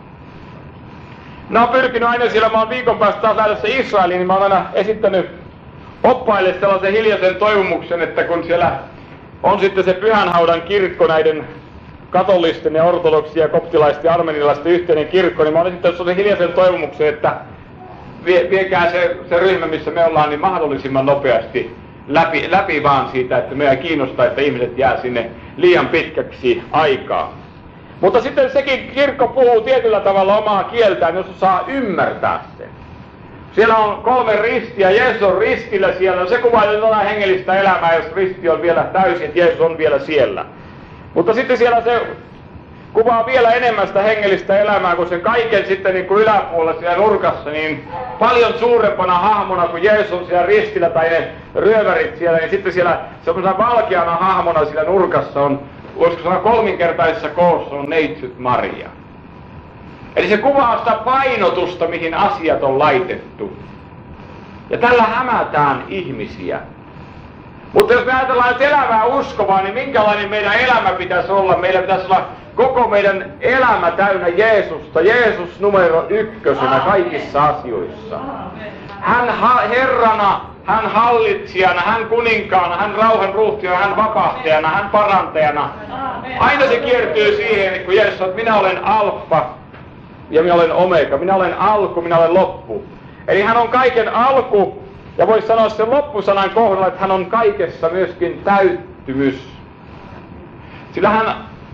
Mä oon pyrkinyt aina siellä, mä oon viikon päästä taas lähdössä Israeliin, niin mä oon aina esittänyt oppaille sellaisen hiljaisen toivomuksen, että kun siellä on sitten se pyhänhaudan kirkko näiden katolisten ja ortodoksia, koptilaisten ja armenialaisten yhteinen kirkko, niin mä oon esittänyt sellaisen hiljaisen toivomuksen, että vie, viekää se, se ryhmä, missä me ollaan, niin mahdollisimman nopeasti läpi, läpi vaan siitä, että meidän kiinnostaa, että ihmiset jää sinne liian pitkäksi aikaa. Mutta sitten sekin kirkko puhuu tietyllä tavalla omaa kieltään, jos saa ymmärtää sen. Siellä on kolme ristiä, Jeesus on ristillä siellä, se kuvaa jotain hengellistä elämää, jos risti on vielä täysin, että Jeesus on vielä siellä. Mutta sitten siellä se kuvaa vielä enemmän sitä hengellistä elämää, kun sen kaiken sitten niin kuin yläpuolella siellä nurkassa, niin paljon suurempana hahmona kuin Jeesus on siellä ristillä tai ne ryövärit siellä, niin sitten siellä semmoisena valkeana hahmona siellä nurkassa on, voisiko sanoa kolminkertaisessa koossa on Neitsyt Maria. Eli se kuvaa sitä painotusta, mihin asiat on laitettu. Ja tällä hämätään ihmisiä. Mutta jos me ajatellaan nyt elävää uskovaa, niin minkälainen meidän elämä pitäisi olla? Meillä pitäisi olla koko meidän elämä täynnä Jeesusta. Jeesus numero ykkösenä kaikissa asioissa. Hän ha- Herrana, hän hallitsijana, hän kuninkaana, hän rauhan ruhtiana, hän vapahtajana, hän parantajana. Aina se kiertyy siihen, kun Jeesus sanoo, että minä olen alfa ja minä olen omega. Minä olen alku, minä olen loppu. Eli hän on kaiken alku. Ja voisi sanoa sen loppusanan kohdalla, että hän on kaikessa myöskin täyttymys. Sillä hän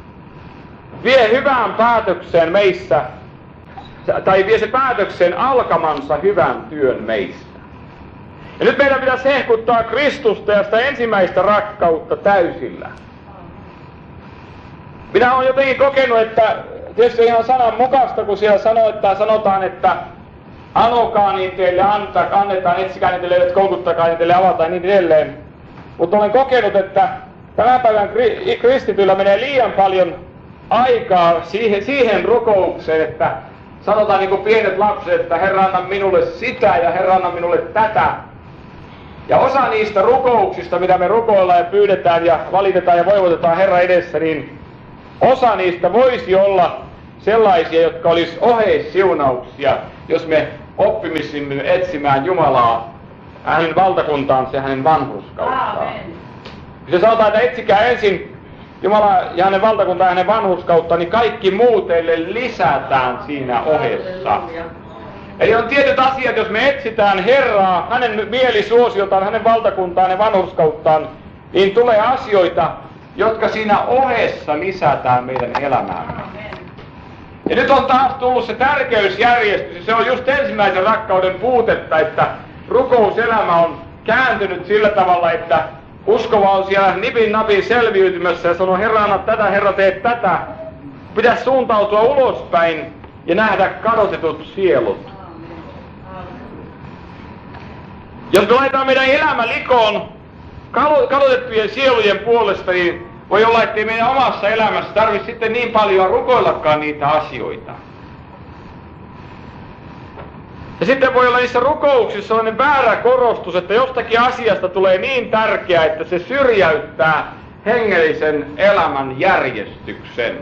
vie hyvään päätökseen meissä, tai vie se päätökseen alkamansa hyvän työn meistä. Ja nyt meidän pitäisi hehkuttaa Kristusta ja sitä ensimmäistä rakkautta täysillä. Minä olen jotenkin kokenut, että tietysti ihan sanan mukaista, kun siellä sanoo, että sanotaan, että anokaa niin teille, antaa, annetaan, etsikää niin teille, koukuttakaa niin teille, avataan niin edelleen. Mutta olen kokenut, että tämän päivän kristityillä menee liian paljon aikaa siihen, siihen rukoukseen, että sanotaan niin kuin pienet lapset, että Herra anna minulle sitä ja Herra anna minulle tätä. Ja osa niistä rukouksista, mitä me rukoillaan ja pyydetään ja valitetaan ja voivotetaan Herran edessä, niin osa niistä voisi olla sellaisia, jotka olisi oheissiunauksia, jos me oppimisimme etsimään Jumalaa, hänen valtakuntaansa ja hänen vanhurskauttaan. Se sanotaan, että etsikää ensin Jumalaa ja hänen valtakuntaan ja hänen vanhurskauttaan, niin kaikki muu teille lisätään siinä ohessa. Eli on tietyt asiat, jos me etsitään Herraa, hänen mielisuosiotaan, hänen valtakuntaan ja vanhurskauttaan, niin tulee asioita, jotka siinä ohessa lisätään meidän elämäämme. Ja nyt on taas tullut se tärkeysjärjestys, se on just ensimmäisen rakkauden puutetta, että rukouselämä on kääntynyt sillä tavalla, että uskova on siellä nipin napin selviytymässä ja sanoo, Herra anna tätä, Herra tee tätä. Pitäisi suuntautua ulospäin ja nähdä kadotetut sielut. Jos me laitetaan meidän elämä likoon kadotettujen sielujen puolesta, niin voi olla, ettei meidän omassa elämässä tarvitse sitten niin paljon rukoillakaan niitä asioita. Ja sitten voi olla niissä rukouksissa sellainen väärä korostus, että jostakin asiasta tulee niin tärkeää, että se syrjäyttää hengellisen elämän järjestyksen.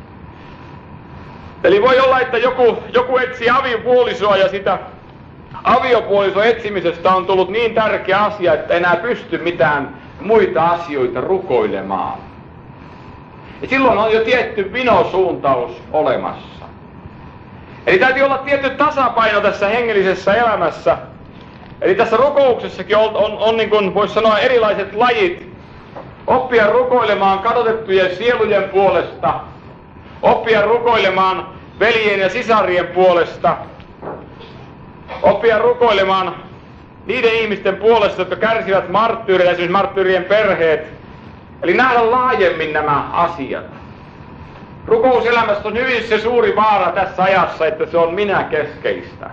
Eli voi olla, että joku, joku etsii aviopuolisoa ja sitä aviopuolison etsimisestä on tullut niin tärkeä asia, että enää pysty mitään muita asioita rukoilemaan. Ja silloin on jo tietty vinosuuntaus olemassa. Eli täytyy olla tietty tasapaino tässä hengellisessä elämässä. Eli tässä rukouksessakin on, on, on niin kuin voisi sanoa erilaiset lajit. Oppia rukoilemaan kadotettujen sielujen puolesta. Oppia rukoilemaan veljen ja sisarien puolesta. Oppia rukoilemaan niiden ihmisten puolesta, jotka kärsivät marttyyreillä, esimerkiksi marttyyrien perheet. Eli nähdä laajemmin nämä asiat. Rukouselämässä on hyvin se suuri vaara tässä ajassa, että se on minä keskeistä.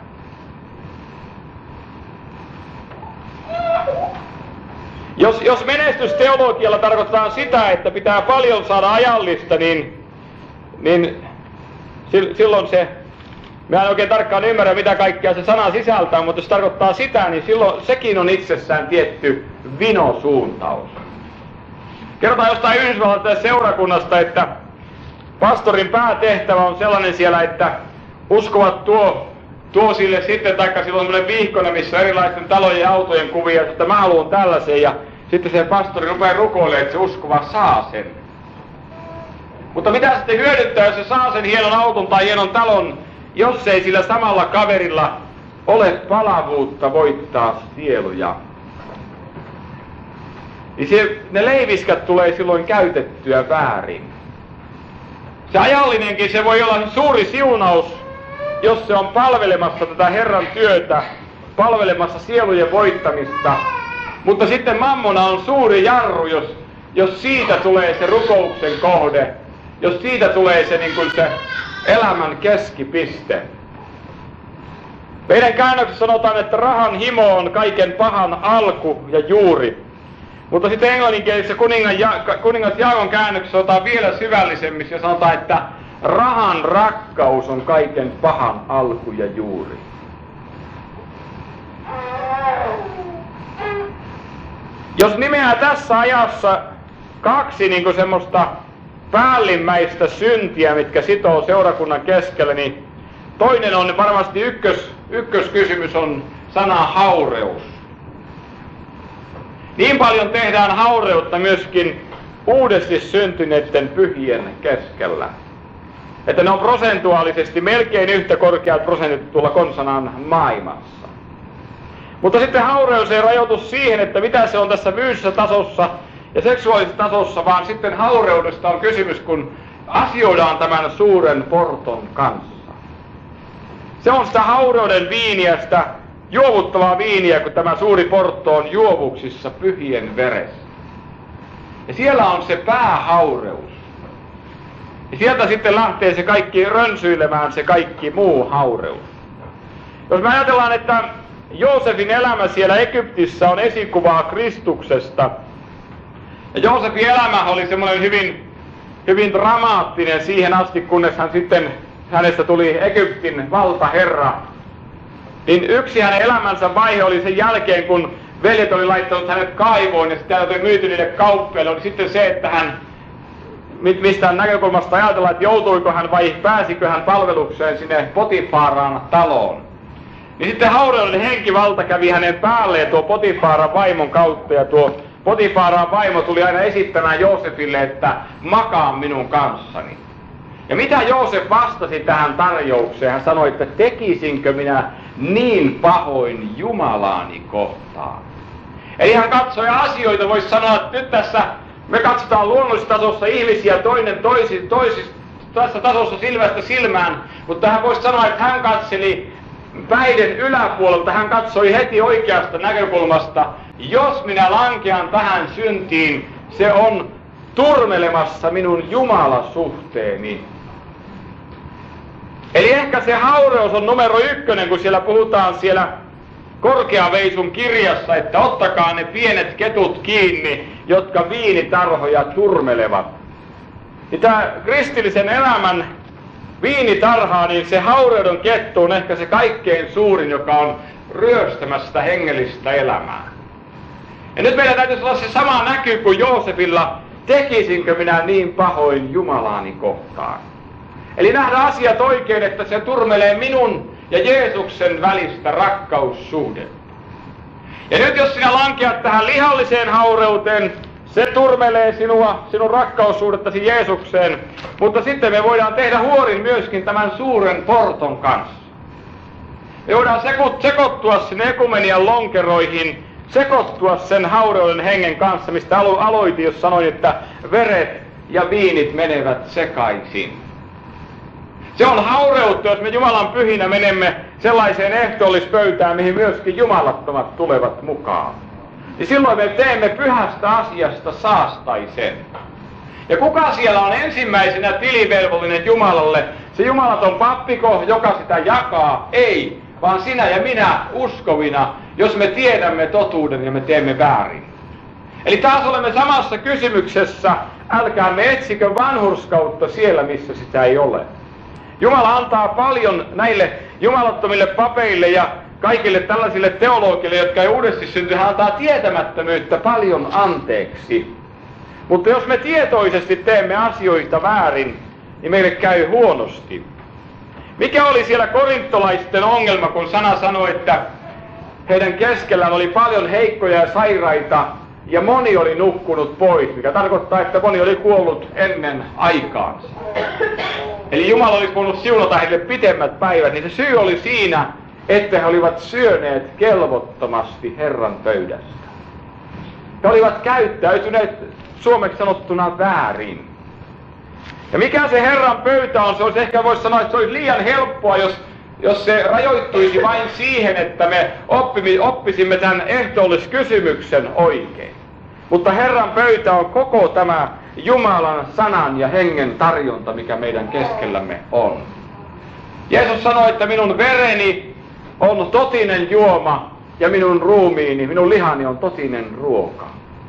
Jos, jos menestysteologialla tarkoittaa sitä, että pitää paljon saada ajallista, niin, niin silloin se, mä en oikein tarkkaan ymmärrä mitä kaikkea se sana sisältää, mutta jos tarkoittaa sitä, niin silloin sekin on itsessään tietty vinosuuntaus. Kerrotaan jostain yhdysvaltain seurakunnasta, että pastorin päätehtävä on sellainen siellä, että uskovat tuo, tuo sille sitten, taikka silloin on sellainen vihkone, missä on erilaisten talojen ja autojen kuvia, että mä haluan tällaisen, ja sitten se pastori rupeaa rukoilemaan, että se uskova saa sen. Mutta mitä sitten hyödyttää, jos se saa sen hienon auton tai hienon talon, jos ei sillä samalla kaverilla ole palavuutta voittaa sieluja? Niin se, ne leiviskät tulee silloin käytettyä väärin. Se ajallinenkin, se voi olla suuri siunaus, jos se on palvelemassa tätä Herran työtä, palvelemassa sielujen voittamista. Mutta sitten mammona on suuri jarru, jos, jos siitä tulee se rukouksen kohde, jos siitä tulee se, niin kuin se elämän keskipiste. Meidän käännöksessä sanotaan, että rahan himo on kaiken pahan alku ja juuri. Mutta sitten englanninkielisessä kuningas, ja, kuningas Jaagon käännöksessä sanotaan vielä syvällisemmissä ja sanotaan, että rahan rakkaus on kaiken pahan alku ja juuri. Jos nimeää tässä ajassa kaksi niin kuin semmoista päällimmäistä syntiä, mitkä sitoo seurakunnan keskellä, niin toinen on varmasti ykkös, ykköskysymys on sana haureus. Niin paljon tehdään haureutta myöskin uudesti syntyneiden pyhien keskellä, että ne on prosentuaalisesti melkein yhtä korkeat prosentit tuolla konsanan maailmassa. Mutta sitten haureus ei rajoitu siihen, että mitä se on tässä fyysisessä tasossa ja seksuaalisessa tasossa, vaan sitten haureudesta on kysymys, kun asioidaan tämän suuren porton kanssa. Se on sitä haureuden viiniä, sitä juovuttavaa viiniä, kun tämä suuri portto on juovuksissa pyhien veressä. Ja siellä on se päähaureus. Ja sieltä sitten lähtee se kaikki rönsyilemään, se kaikki muu haureus. Jos me ajatellaan, että Joosefin elämä siellä Egyptissä on esikuvaa Kristuksesta, ja Joosefin elämä oli semmoinen hyvin, hyvin dramaattinen siihen asti, kunnes hän sitten, hänestä tuli Egyptin valtaherra, niin yksi hänen elämänsä vaihe oli sen jälkeen, kun veljet oli laittanut hänet kaivoon ja sitten hän oli myyty niille kauppiaille, oli sitten se, että hän, mistä näkökulmasta ajatellaan, että joutuiko hän vai pääsikö hän palvelukseen sinne Potifaran taloon. Niin sitten haureuden henkivalta kävi hänen päälleen tuo Potifaran vaimon kautta, ja tuo Potifaran vaimo tuli aina esittämään Joosefille, että makaa minun kanssani. Ja mitä Joosef vastasi tähän tarjoukseen? Hän sanoi, että tekisinkö minä niin pahoin Jumalaani kohtaan. Eli hän katsoi asioita, voisi sanoa, että nyt tässä me katsotaan luonnollisessa tasossa ihmisiä toinen toisi, toisi, tässä tasossa silmästä silmään, mutta hän voisi sanoa, että hän katseli päiden yläpuolelta, hän katsoi heti oikeasta näkökulmasta, jos minä lankean tähän syntiin, se on turmelemassa minun Jumalasuhteeni. Eli ehkä se haureus on numero ykkönen, kun siellä puhutaan siellä Korkeaveisun kirjassa, että ottakaa ne pienet ketut kiinni, jotka viinitarhoja turmelevat. Niin tämä kristillisen elämän viinitarhaa, niin se haureuden kettu on ehkä se kaikkein suurin, joka on ryöstämässä sitä hengellistä elämää. Ja nyt meillä täytyisi olla se sama näky kuin Joosefilla, tekisinkö minä niin pahoin Jumalaani kohtaan. Eli nähdä asiat oikein, että se turmelee minun ja Jeesuksen välistä rakkaussuhdetta. Ja nyt jos sinä lankeat tähän lihalliseen haureuteen, se turmelee sinua, sinun rakkaussuhdettasi Jeesukseen, mutta sitten me voidaan tehdä huorin myöskin tämän suuren porton kanssa. Me voidaan sekoittua sinne ekumenian lonkeroihin, sekoittua sen haureuden hengen kanssa, mistä alo- aloitin, jos sanoin, että veret ja viinit menevät sekaisin. Se on haureutta, jos me Jumalan pyhinä menemme sellaiseen ehtoollispöytään, mihin myöskin jumalattomat tulevat mukaan. Niin silloin me teemme pyhästä asiasta saastaisen. Ja kuka siellä on ensimmäisenä tilivelvollinen Jumalalle? Se jumalaton pappiko, joka sitä jakaa? Ei, vaan sinä ja minä uskovina, jos me tiedämme totuuden ja me teemme väärin. Eli taas olemme samassa kysymyksessä, älkäämme etsikö vanhurskautta siellä, missä sitä ei ole. Jumala antaa paljon näille jumalattomille papeille ja kaikille tällaisille teologille, jotka ei uudesti synty, hän antaa tietämättömyyttä paljon anteeksi. Mutta jos me tietoisesti teemme asioita väärin, niin meille käy huonosti. Mikä oli siellä korintolaisten ongelma, kun sana sanoi, että heidän keskellään oli paljon heikkoja ja sairaita, ja moni oli nukkunut pois, mikä tarkoittaa, että moni oli kuollut ennen aikaansa. Eli Jumala olisi voinut siunata heille pitemmät päivät, niin se syy oli siinä, että he olivat syöneet kelvottomasti Herran pöydästä. He olivat käyttäytyneet suomeksi sanottuna väärin. Ja mikä se Herran pöytä on, se olisi ehkä voisi sanoa, että se olisi liian helppoa, jos, jos se rajoittuisi vain siihen, että me oppimi, oppisimme tämän ehtoolliskysymyksen oikein. Mutta Herran pöytä on koko tämä Jumalan sanan ja hengen tarjonta, mikä meidän keskellämme on. Jeesus sanoi, että minun vereni on totinen juoma ja minun ruumiini, minun lihani on totinen ruoka.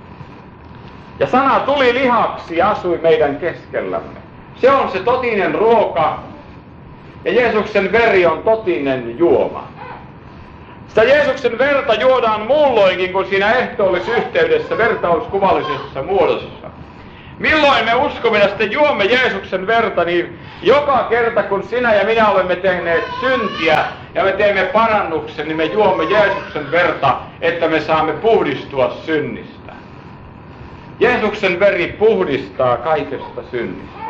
Ja sana tuli lihaksi ja asui meidän keskellämme. Se on se totinen ruoka ja Jeesuksen veri on totinen juoma. Sitä Jeesuksen verta juodaan muulloinkin kuin siinä ehtoollisyhteydessä vertauskuvallisessa muodossa. Milloin me uskomme ja sitten juomme Jeesuksen verta, niin joka kerta kun sinä ja minä olemme tehneet syntiä ja me teemme parannuksen, niin me juomme Jeesuksen verta, että me saamme puhdistua synnistä. Jeesuksen veri puhdistaa kaikesta synnistä.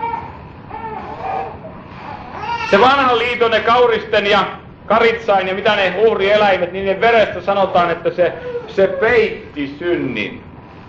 Se vanhan liiton ne kauristen ja karitsain ja mitä ne uhrieläimet, niin ne verestä sanotaan, että se, se peitti synnin.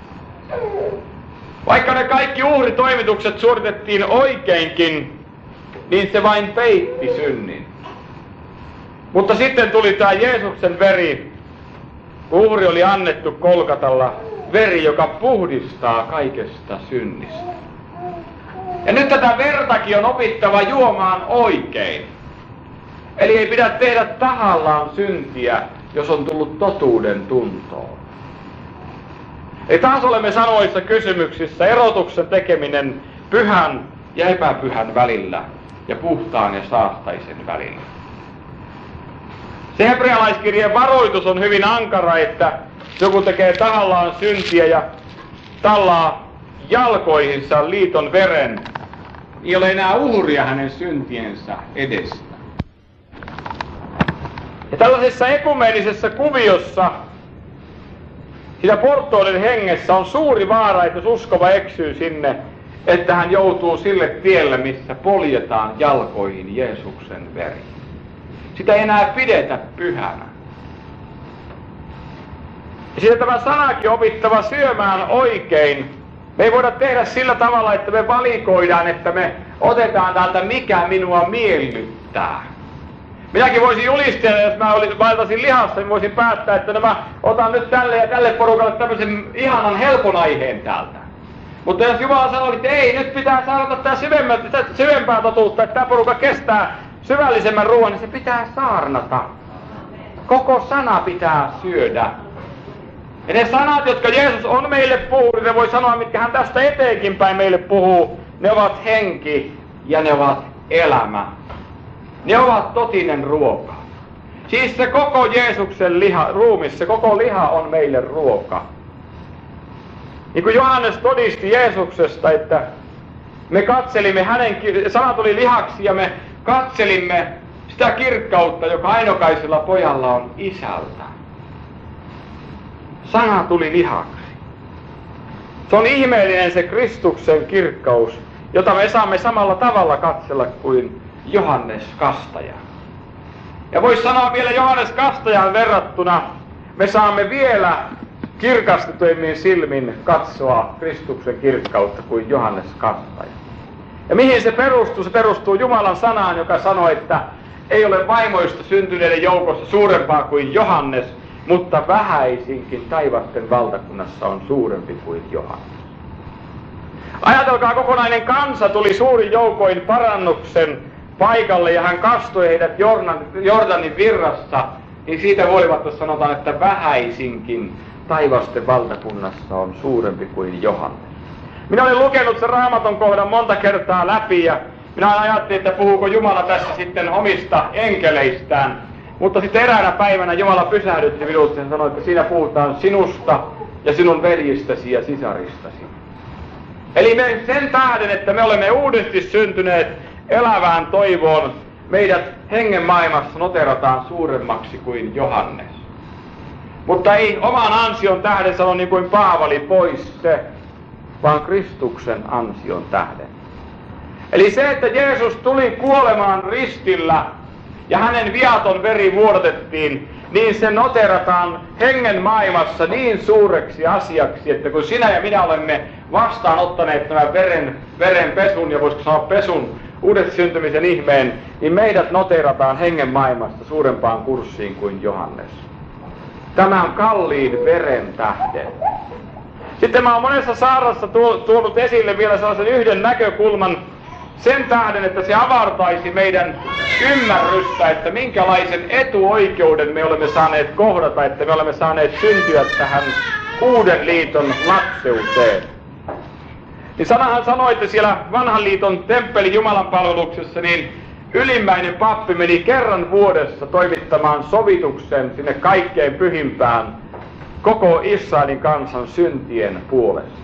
Vaikka ne kaikki uhritoimitukset suoritettiin oikeinkin, niin se vain peitti synnin. Mutta sitten tuli tämä Jeesuksen veri, kun uhri oli annettu Kolkatalla, veri, joka puhdistaa kaikesta synnistä. Ja nyt tätä vertakin on opittava juomaan oikein. Eli ei pidä tehdä tahallaan syntiä, jos on tullut totuuden tuntoon. Eli taas olemme sanoissa kysymyksissä erotuksen tekeminen pyhän ja epäpyhän välillä ja puhtaan ja saastaisen välillä. Se hebrealaiskirjeen varoitus on hyvin ankara, että joku tekee tahallaan syntiä ja tallaa jalkoihinsa liiton veren, ei ole enää uhria hänen syntiensä edestä. Ja tällaisessa ekumeenisessä kuviossa, siinä porttoiden hengessä on suuri vaara, että jos uskova eksyy sinne, että hän joutuu sille tielle, missä poljetaan jalkoihin Jeesuksen veri. Sitä ei enää pidetä pyhänä. Ja sitten tämä sanakin opittava syömään oikein. Me ei voida tehdä sillä tavalla, että me valikoidaan, että me otetaan täältä mikä minua miellyttää. Minäkin voisin julistaa, jos mä vaeltaisin lihassa, niin voisin päättää, että mä otan nyt tälle ja tälle porukalle tämmöisen ihanan helpon aiheen täältä. Mutta jos Jumala sanoo, että ei, nyt pitää saada tätä syvempää totuutta, että tämä porukka kestää syvällisemmän ruoan, niin se pitää saarnata. Koko sana pitää syödä. Ja ne sanat, jotka Jeesus on meille puhunut, ne voi sanoa, mitkä hän tästä eteenkin päin meille puhuu, ne ovat henki ja ne ovat elämä. Ne ovat totinen ruoka. Siis se koko Jeesuksen liha, ruumis, se koko liha on meille ruoka. Niin kuin Johannes todisti Jeesuksesta, että me katselimme hänen, sana tuli lihaksi ja me katselimme sitä kirkkautta, joka ainokaisella pojalla on isältä. Sana tuli lihaksi. Se on ihmeellinen se Kristuksen kirkkaus, jota me saamme samalla tavalla katsella kuin Johannes Kastaja. Ja voisi sanoa vielä Johannes Kastajaan verrattuna, me saamme vielä kirkastetuimmin silmin katsoa Kristuksen kirkkautta kuin Johannes Kastaja. Ja mihin se perustuu? Se perustuu Jumalan sanaan, joka sanoo, että ei ole vaimoista syntyneiden joukossa suurempaa kuin Johannes, mutta vähäisinkin taivasten valtakunnassa on suurempi kuin Johannes. Ajatelkaa, kokonainen kansa tuli suurin joukoin parannuksen paikalle ja hän kastoi heidät Jordanin virrassa, niin siitä huolimatta sanotaan, että vähäisinkin taivasten valtakunnassa on suurempi kuin Johannes. Minä olen lukenut sen Raamatun kohdan monta kertaa läpi ja minä ajattelin, että puhuuko Jumala tässä sitten omista enkeleistään. Mutta sitten eräänä päivänä Jumala pysähdytti minut ja sanoi, että siinä puhutaan sinusta ja sinun veljistäsi ja sisaristasi. Eli me sen tähden, että me olemme uudesti syntyneet elävään toivoon, meidät hengen maailmassa noterataan suuremmaksi kuin Johannes. Mutta ei oman ansion tähden sano niin kuin Paavali pois se, vaan Kristuksen ansion tähden. Eli se, että Jeesus tuli kuolemaan ristillä ja hänen viaton veri vuodatettiin, niin se noterataan hengen maailmassa niin suureksi asiaksi, että kun sinä ja minä olemme vastaanottaneet tämän veren, veren pesun ja voisiko sanoa pesun uudet syntymisen ihmeen, niin meidät noterataan hengen maailmasta suurempaan kurssiin kuin Johannes. Tämä on kalliin veren tähden. Sitten mä oon monessa saarassa tuonut esille vielä sellaisen yhden näkökulman sen tähden, että se avartaisi meidän ymmärrystä, että minkälaisen etuoikeuden me olemme saaneet kohdata, että me olemme saaneet syntyä tähän uuden liiton lapseuteen. Niin sanahan sanoi, että siellä vanhan liiton temppeli Jumalan palveluksessa, niin ylimmäinen pappi meni kerran vuodessa toimittamaan sovituksen sinne kaikkein pyhimpään koko Israelin kansan syntien puolesta.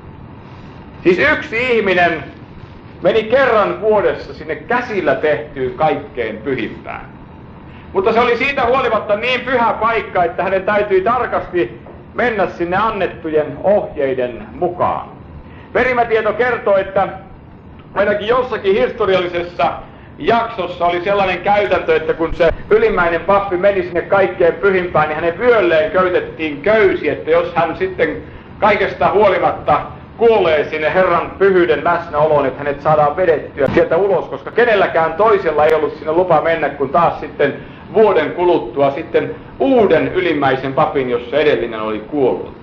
Siis yksi ihminen meni kerran vuodessa sinne käsillä tehtyyn kaikkein pyhimpään. Mutta se oli siitä huolimatta niin pyhä paikka, että hänen täytyi tarkasti mennä sinne annettujen ohjeiden mukaan. Perimätieto kertoo, että ainakin jossakin historiallisessa jaksossa oli sellainen käytäntö, että kun se ylimmäinen pappi meni sinne kaikkein pyhimpään, niin hänen vyölleen köytettiin köysi, että jos hän sitten kaikesta huolimatta kuolee sinne Herran pyhyyden läsnäoloon, että hänet saadaan vedettyä sieltä ulos, koska kenelläkään toisella ei ollut sinne lupa mennä, kun taas sitten vuoden kuluttua sitten uuden ylimmäisen papin, jossa edellinen oli kuollut.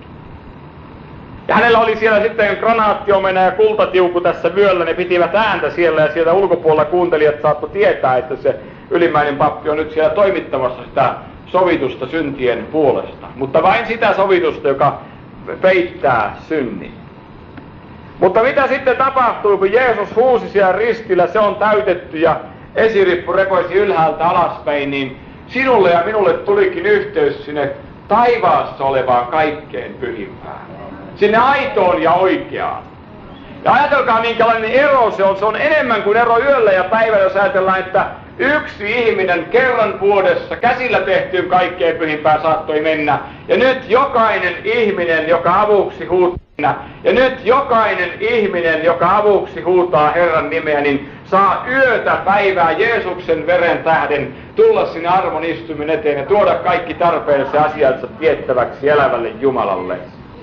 Ja hänellä oli siellä sitten granaattiomena ja kultatiuku tässä vyöllä, ne pitivät ääntä siellä ja sieltä ulkopuolella kuuntelijat saattoi tietää, että se ylimmäinen pappi on nyt siellä toimittamassa sitä sovitusta syntien puolesta. Mutta vain sitä sovitusta, joka peittää synnin. Mutta mitä sitten tapahtui, kun Jeesus huusi siellä ristillä, se on täytetty ja esirippu repoisi ylhäältä alaspäin, niin sinulle ja minulle tulikin yhteys sinne taivaassa olevaan kaikkein pyhimpään. Sinne aitoon ja oikeaan. Ja ajatelkaa minkälainen ero se on. Se on enemmän kuin ero yöllä ja päivällä, jos ajatellaan, että yksi ihminen kerran vuodessa käsillä tehtyyn kaikkein pyhimpään saattoi mennä. Ja nyt jokainen ihminen, joka avuksi huutaa, ja nyt jokainen ihminen, joka avuksi huutaa Herran nimeä, niin saa yötä päivää Jeesuksen veren tähden tulla sinne armon istuimen eteen ja tuoda kaikki tarpeelliset asiansa tiettäväksi elävälle Jumalalle.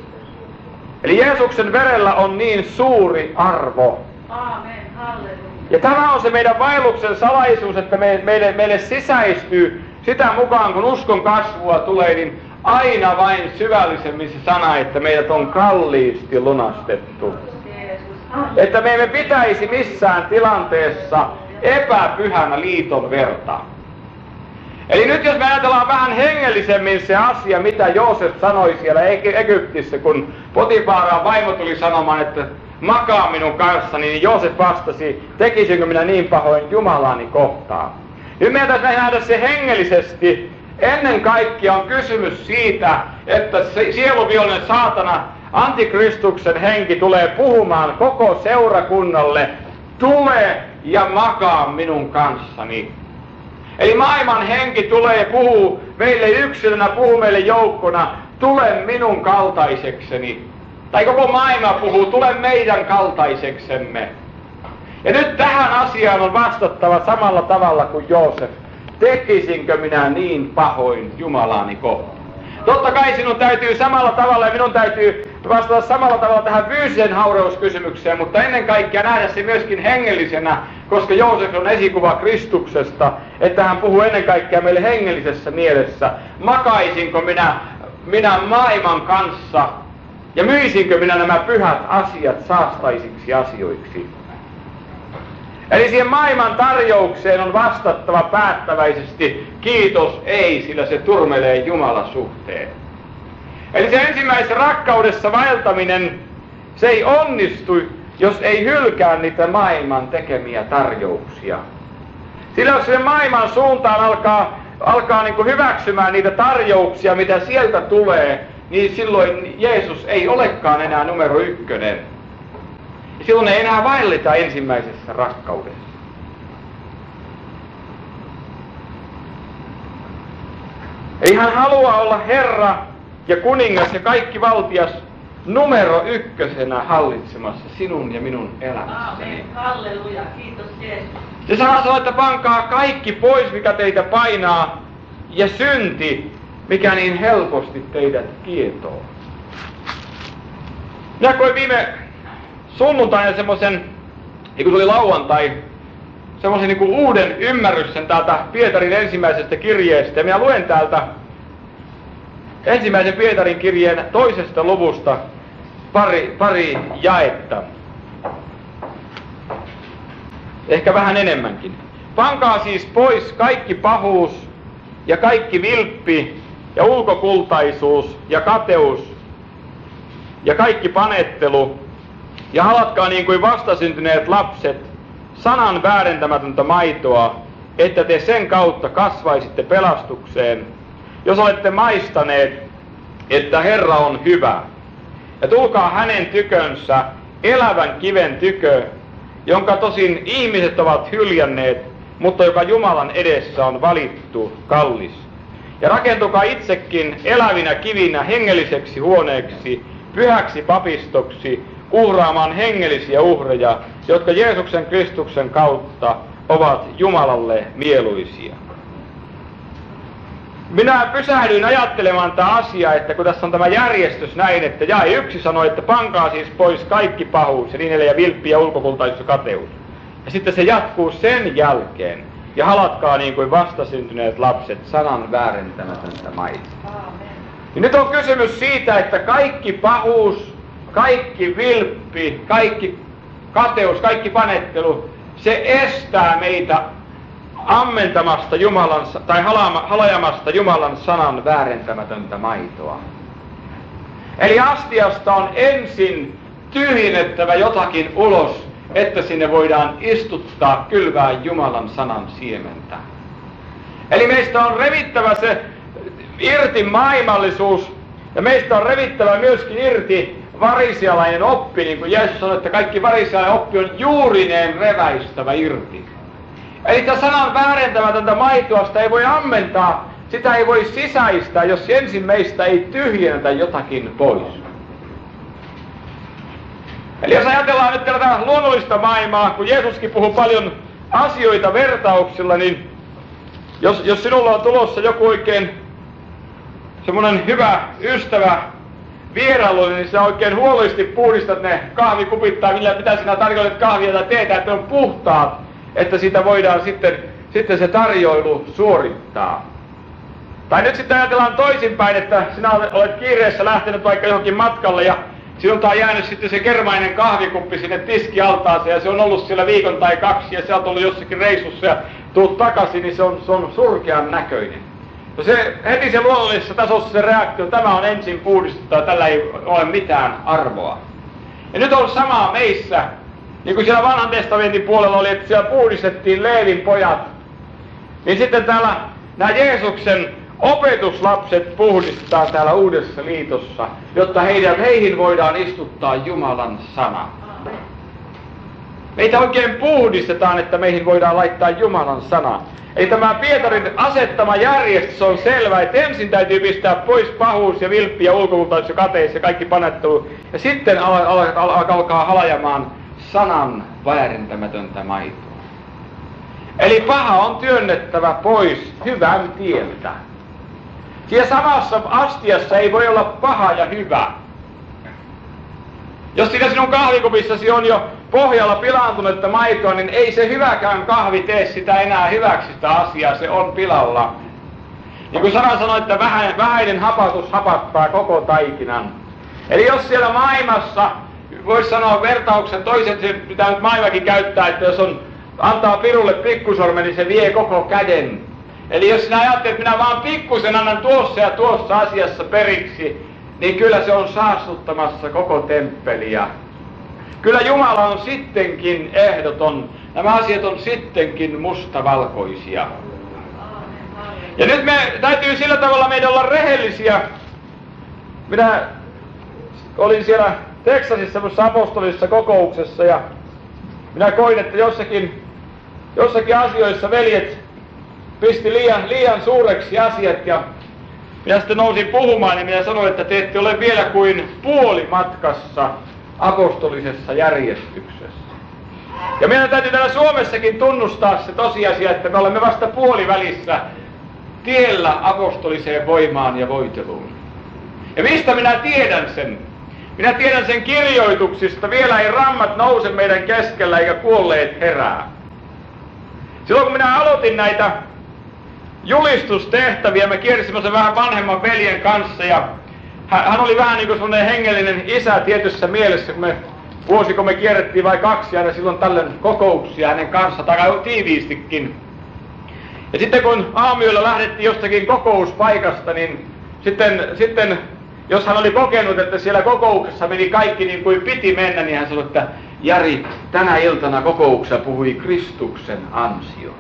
Eli Jeesuksen verellä on niin suuri arvo. Aamen, halleluja. Ja tämä on se meidän vaelluksen salaisuus, että me, meille, meille sisäistyy sitä mukaan, kun uskon kasvua tulee, niin aina vain syvällisemmin se sana, että meidät on kalliisti lunastettu. Että me emme pitäisi missään tilanteessa epäpyhänä liiton verta. Eli nyt jos me ajatellaan vähän hengellisemmin se asia, mitä Joosef sanoi siellä Egyptissä, kun Potifaaran vaimo tuli sanomaan, että makaa minun kanssani, niin Joosef vastasi, tekisinkö minä niin pahoin Jumalani kohtaan. Nyt meidän täytyy nähdä se hengellisesti. Ennen kaikkea on kysymys siitä, että sieluvihollinen saatana, antikristuksen henki tulee puhumaan koko seurakunnalle, tule ja makaa minun kanssani. Eli maailman henki tulee ja puhuu meille yksilönä, puhuu meille joukkona, tule minun kaltaisekseni. Tai koko maailma puhuu, tule meidän kaltaiseksemme. Ja nyt tähän asiaan on vastattava samalla tavalla kuin Joosef. tekisinkö minä niin pahoin Jumalaani kohtaan. Totta kai sinun täytyy samalla tavalla ja minun täytyy vastata samalla tavalla tähän fyysisen haureuskysymykseen, mutta ennen kaikkea nähdä se myöskin hengellisenä, koska Joosef on esikuva Kristuksesta, että hän puhuu ennen kaikkea meille hengellisessä mielessä. Makaisinko minä, minä maailman kanssa ja myisinkö minä nämä pyhät asiat saastaisiksi asioiksi? Eli siihen maailman tarjoukseen on vastattava päättäväisesti, kiitos ei, sillä se turmelee Jumalan suhteen. Eli se ensimmäisessä rakkaudessa vaeltaminen, se ei onnistu, jos ei hylkää niitä maailman tekemiä tarjouksia. Sillä jos se maailman suuntaan alkaa, alkaa niin kuin hyväksymään niitä tarjouksia, mitä sieltä tulee, niin silloin Jeesus ei olekaan enää numero ykkönen. Silloin ei enää vaelleta ensimmäisessä rakkaudessa. Ei hän halua olla Herra ja kuningas ja kaikki valtias numero ykkösenä hallitsemassa sinun ja minun elämässäni. Aamen. Halleluja. Kiitos Jeesus. Se sanoo, että pankaa kaikki pois, mikä teitä painaa, ja synti, mikä niin helposti teidät kietoo. Minä koin viime sunnuntaina semmoisen, niin kuin se oli lauantai, semmoisen niin kuin uuden ymmärryksen täältä Pietarin ensimmäisestä kirjeestä. Ja minä luen täältä ensimmäisen Pietarin kirjeen toisesta luvusta pari, pari jaetta. Ehkä vähän enemmänkin. Pankaa siis pois kaikki pahuus ja kaikki vilppi ja ulkokultaisuus ja kateus ja kaikki panettelu ja halatkaa niin kuin vastasyntyneet lapset sanan väärentämätöntä maitoa, että te sen kautta kasvaisitte pelastukseen, jos olette maistaneet, että Herra on hyvä. Ja tulkaa hänen tykönsä, elävän kiven tykö, jonka tosin ihmiset ovat hyljänneet, mutta joka Jumalan edessä on valittu kallis. Ja rakentukaa itsekin elävinä kivinä hengelliseksi huoneeksi, pyhäksi papistoksi, uhraamaan hengellisiä uhreja, jotka Jeesuksen Kristuksen kautta ovat Jumalalle mieluisia. Minä pysähdyin ajattelemaan tätä asiaa, että kun tässä on tämä järjestys näin, että jae yksi sanoi, että pankaa siis pois kaikki pahuus ja niin edelleen, ja vilppi ja ulkokultaisuus ja kateus. Ja sitten se jatkuu sen jälkeen, ja halatkaa niin kuin vastasyntyneet lapset sanan väärentämätöntä maitoa. Ja nyt on kysymys siitä, että kaikki pahuus, kaikki vilppi, kaikki kateus, kaikki panettelu, se estää meitä ammentamasta Jumalan, tai halajamasta Jumalan sanan väärentämätöntä maitoa. Eli astiasta on ensin tyhjennettävä jotakin ulos, että sinne voidaan istuttaa, kylvää Jumalan sanan siementä. Eli meistä on revittävä se irti maailmallisuus, ja meistä on revittävä myöskin irti varisialainen oppi, niin kuin Jeesus sanoi, että kaikki varisialainen oppi on juurineen reväistävä irti. Eli tämä sanan väärentämätöntä maitoa, sitä ei voi ammentaa, sitä ei voi sisäistää, jos ensin meistä ei tyhjennetä jotakin pois. Eli jos ajatellaan nyt tätä luonnollista maailmaa, kun Jeesuskin puhuu paljon asioita vertauksilla, niin jos, jos sinulla on tulossa joku oikein semmoinen hyvä ystävä vierailu, niin sä oikein huolellisesti puhdistat ne kahvikupit tai millä mitä sinä tarjoilet kahvia tai teetä, että on puhtaat, että siitä voidaan sitten, sitten se tarjoilu suorittaa. Tai nyt sitten ajatellaan toisinpäin, että sinä olet kiireessä lähtenyt vaikka johonkin matkalle ja sinulta on jäänyt sitten se kermainen kahvikuppi sinne tiskialtaaseen ja se on ollut siellä viikon tai kaksi ja sä oot ollut jossakin reissussa ja tuut takaisin, niin se on, se on surkean näköinen. No se, heti se luonnollisessa tasossa se reaktio, tämä on ensin puhdistettu ja tällä ei ole mitään arvoa. Ja nyt on samaa meissä, niin kuin siellä vanhan testamentin puolella oli, että siellä puhdistettiin Leevin pojat, niin sitten täällä nämä Jeesuksen opetuslapset puhdistetaan täällä Uudessa liitossa, jotta heidän, heihin voidaan istuttaa Jumalan sana. Meitä oikein puhdistetaan, että meihin voidaan laittaa Jumalan sana. Eli tämä Pietarin asettama järjestys on selvä, että ensin täytyy pistää pois pahuus ja vilppi ja ulkokultaisuus ja kateus ja kaikki panettelu, ja sitten al- al- al- alkaa halajamaan sanan väärentämätöntä maitoa. Eli paha on työnnettävä pois hyvän tieltä. Siellä samassa astiassa ei voi olla paha ja hyvä. Jos siinä sinun kahvikupissasi on jo pohjalla pilaantunutta maitoa, niin ei se hyväkään kahvi tee sitä enää hyväksi sitä asiaa, se on pilalla. Niin kuin sana sanoi, että vähäinen hapatus hapattaa koko taikinan. Eli jos siellä maailmassa, voisi sanoa vertauksen toisen, mitä nyt maailmakin käyttää, että jos on, antaa pirulle pikkusormen, niin se vie koko käden. Eli jos sinä ajattelet, että minä vaan pikkusen annan tuossa ja tuossa asiassa periksi, niin kyllä se on saastuttamassa koko temppeliä. Kyllä Jumala on sittenkin ehdoton. Nämä asiat on sittenkin mustavalkoisia. Ja nyt me täytyy sillä tavalla meidän olla rehellisiä. Minä olin siellä Teksasissa semmoisessa apostolisessa kokouksessa ja minä koin, että jossakin, jossakin asioissa veljet pisti liian, liian suureksi asiat ja minä sitten nousin puhumaan ja minä sanoin, että te ette ole vielä kuin puolimatkassa apostolisessa järjestyksessä. Ja meidän täytyy täällä Suomessakin tunnustaa se tosiasia, että me olemme vasta puolivälissä tiellä apostoliseen voimaan ja voiteluun. Ja mistä minä tiedän sen? Minä tiedän sen kirjoituksista. Vielä ei rammat nouse meidän keskellä eikä kuolleet herää. Silloin kun minä aloitin näitä julistustehtäviä, me kiersimme sen vähän vanhemman veljen kanssa ja hän oli vähän niin kuin sellainen hengellinen isä tietyssä mielessä, kun me vuosi kun me kierrettiin vai kaksi aina silloin tällöin kokouksia hänen kanssa, tai tiiviistikin. Ja sitten kun aamuyöllä lähdettiin jostakin kokouspaikasta, niin sitten, sitten jos hän oli kokenut, että siellä kokouksessa meni kaikki niin kuin piti mennä, niin hän sanoi, että Jari, tänä iltana kokouksessa puhui Kristuksen ansio.